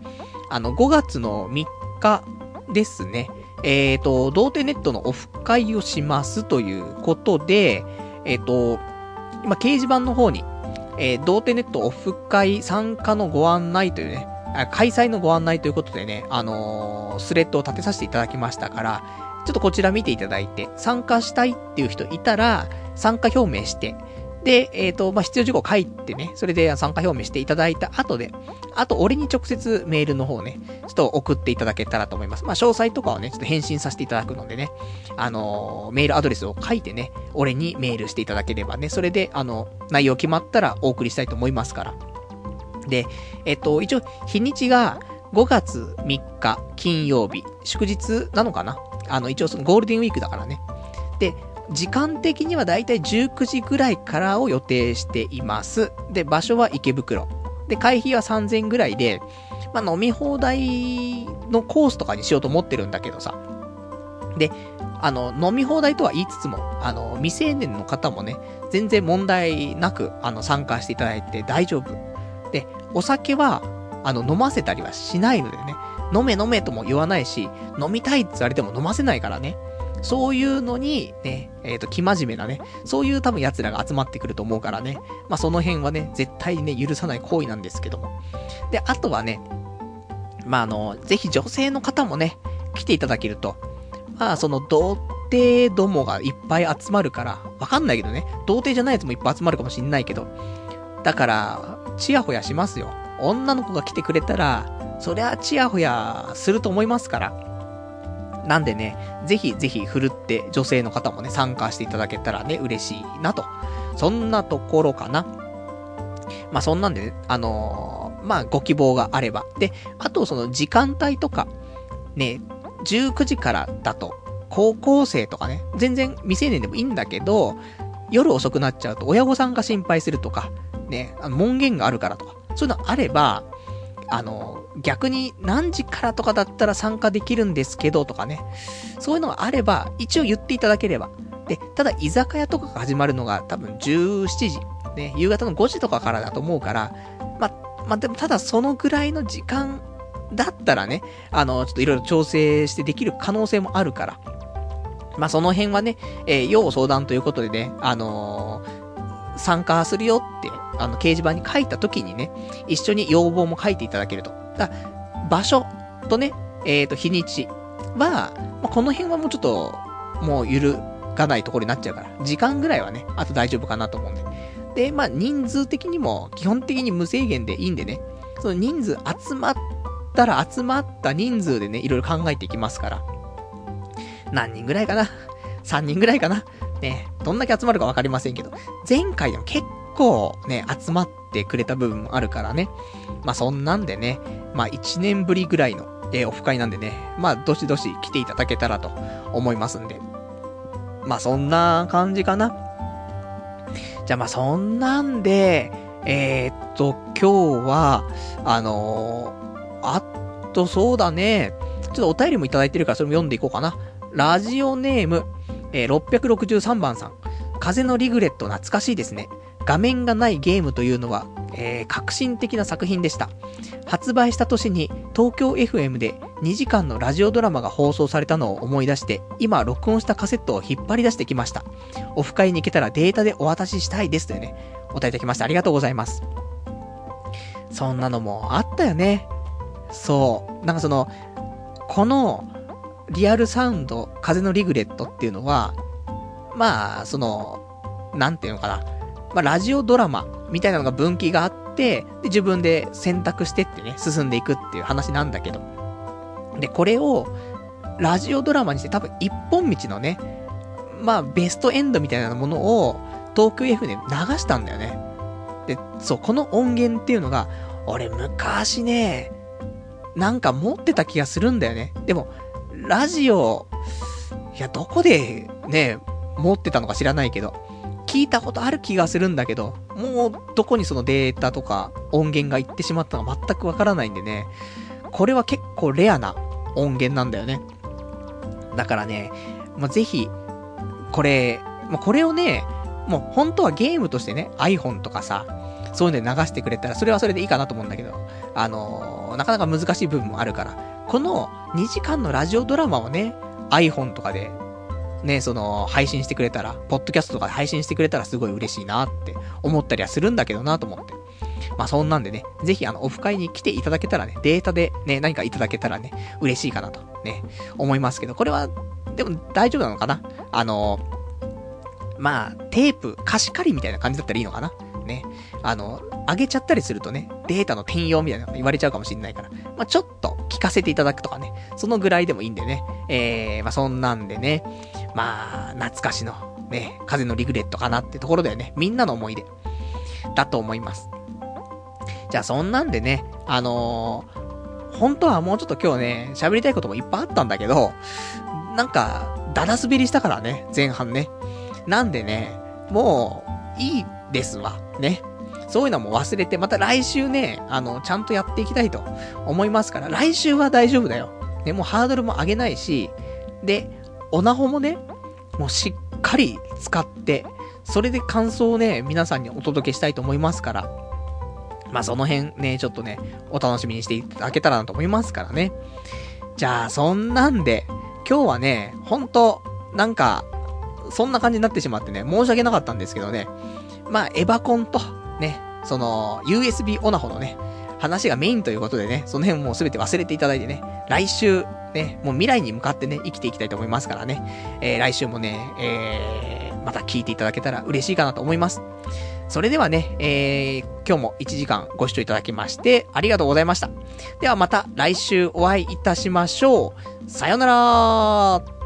あの、ごがつのみっかですね。えっと、童貞ネットのオフ会をしますということで、えっと、今、掲示板の方に、えー、童貞ネットオフ会参加のご案内というね、開催のご案内ということでね、あのー、スレッドを立てさせていただきましたから、ちょっとこちら見ていただいて、参加したいっていう人いたら、参加表明して、で、えっと、まあ、必要事項書いてね、それで参加表明していただいた後で、あと、俺に直接メールの方ね、ちょっと送っていただけたらと思います。まあ、詳細とかはね、ちょっと返信させていただくのでね、あのー、メールアドレスを書いてね、俺にメールしていただければね、それで、あの、内容決まったらお送りしたいと思いますから。で、えっと、一応、日にちがごがつみっか金曜日、祝日なのかな？あの、一応そのゴールデンウィークだからね。で、時間的にはだいたいじゅうくじぐらいからを予定しています。で、場所は池袋。で、会費はさんぜんえんぐらいで、まあ、飲み放題のコースとかにしようと思ってるんだけどさ。で、あの、飲み放題とは言いつつも、あの、未成年の方もね、全然問題なく、あの、参加していただいて大丈夫。で、お酒は、あの、飲ませたりはしないのでね、飲め飲めとも言わないし、飲みたいって言われても飲ませないからね。そういうのに、ね、えっと、生真面目なね、そういう多分奴らが集まってくると思うからね。まあ、その辺はね、絶対にね、許さない行為なんですけども。で、あとはね、まあ、あの、ぜひ女性の方もね、来ていただけると、まあ、その、童貞どもがいっぱい集まるから、わかんないけどね、童貞じゃないやつもいっぱい集まるかもしんないけど、だから、チヤホヤしますよ。女の子が来てくれたら、そりゃチヤホヤすると思いますから。なんでね、ぜひぜひ振るって女性の方もね、参加していただけたらね、嬉しいなと。そんなところかな。まあそんなんでね、あのー、まあご希望があれば。で、あとその時間帯とか、ね、じゅうくじからだと、高校生とかね、全然未成年でもいいんだけど、夜遅くなっちゃうと親御さんが心配するとか、ね、あの門限があるからとか、そういうのあれば、あの、逆に何時からとかだったら参加できるんですけどとかね。そういうのがあれば、一応言っていただければ。で、ただ居酒屋とかが始まるのが多分じゅうしちじ。ね、夕方のごじとかからだと思うから、ま、までもただそのぐらいの時間だったらね、あの、ちょっといろいろ調整してできる可能性もあるから。まあ、その辺はね、えー、要相談ということでね、あのー、参加するよって、あの、掲示板に書いた時にね、一緒に要望も書いていただけると。だ場所とね、えっと、日にちは、まあ、この辺はもうちょっと、もう揺るがないところになっちゃうから、時間ぐらいはね、あと大丈夫かなと思うんで。で、まあ、人数的にも、基本的に無制限でいいんでね、その人数集まったら集まった人数でね、いろいろ考えていきますから。何人ぐらいかな ?さん 人ぐらいかなね、どんだけ集まるかわかりませんけど、前回でも結構ね、集まってくれた部分もあるからね。まあそんなんでね、まあいちねんぶりぐらいの、えー、オフ会なんでね、まあどしどし来ていただけたらと思いますんで。まあそんな感じかな。じゃあまあそんなんで、えー、っと、今日は、あのー、あとそうだね、ちょっとお便りもいただいてるからそれも読んでいこうかな。ラジオネーム、えー、ろっぴゃくろくじゅうさんばんさん。風のリグレット懐かしいですね。画面がないゲームというのは、えー、革新的な作品でした。発売した年に東京 エフエム でにじかんのラジオドラマが放送されたのを思い出して、今録音したカセットを引っ張り出してきました。オフ会に行けたらデータでお渡ししたいですというね、お答えいただきました。ありがとうございます。そんなのもあったよね。そう。なんかその、この、リアルサウンド、風のリグレットっていうのは、まあ、その、なんていうのかな。まあ、ラジオドラマみたいなのが分岐があって、で、自分で選択してってね、進んでいくっていう話なんだけど。で、これを、ラジオドラマにして多分一本道のね、まあ、ベストエンドみたいなものを、東京 エフエム で流したんだよね。で、そう、この音源っていうのが、俺昔ね、なんか持ってた気がするんだよね。でも、ラジオ、いや、どこでね、持ってたのか知らないけど、聞いたことある気がするんだけど、もうどこにそのデータとか音源が行ってしまったのか全くわからないんでね、これは結構レアな音源なんだよね。だからね、まあ、ぜひ、これ、まあ、これをね、もう本当はゲームとしてね、iPhone とかさ、そういうので流してくれたら、それはそれでいいかなと思うんだけど、 あのー、なかなか難しい部分もあるから、このにじかんのラジオドラマをね、iPhone とかで、ね、その、配信してくれたら、ポッドキャストとかで配信してくれたらすごい嬉しいなって思ったりはするんだけどなと思って。まあそんなんでね、ぜひあの、オフ会に来ていただけたらね、データでね、何かいただけたらね、嬉しいかなとね、思いますけど、これは、でも大丈夫なのかな？あの、まあ、テープ、貸し借りみたいな感じだったらいいのかな？ね。あの、上げちゃったりするとね、データの転用みたいなの言われちゃうかもしれないから、まあちょっと聞かせていただくとかね、そのぐらいでもいいんでね、えー、まあそんなんでね、まあ、懐かしの、ね、風のリグレットかなってところだよね。みんなの思い出。だと思います。じゃあそんなんでね、あのー、本当はもうちょっと今日ね、喋りたいこともいっぱいあったんだけど、なんか、だだ滑りしたからね、前半ね。なんでね、もう、いいですわ。ね。そういうのも忘れて、また来週ね、あの、ちゃんとやっていきたいと思いますから、来週は大丈夫だよ。ね、もうハードルも上げないし、で、オナホもね、もうしっかり使って、それで感想をね、皆さんにお届けしたいと思いますから、まあその辺ね、ちょっとね、お楽しみにしていただけたらなと思いますからね。じゃあ、そんなんで、今日はね、ほんと、なんか、そんな感じになってしまってね、申し訳なかったんですけどね、まあ、エバコンと、ね、その、ユーエスビー オナホのね、話がメインということでね、その辺もうすべて忘れていただいてね、来週、ね、もう未来に向かってね、生きていきたいと思いますからね、えー、来週もね、えー、また聞いていただけたら嬉しいかなと思います。それではね、えー、今日もいちじかんご視聴いただきまして、ありがとうございました。ではまた来週お会いいたしましょう。さよならー。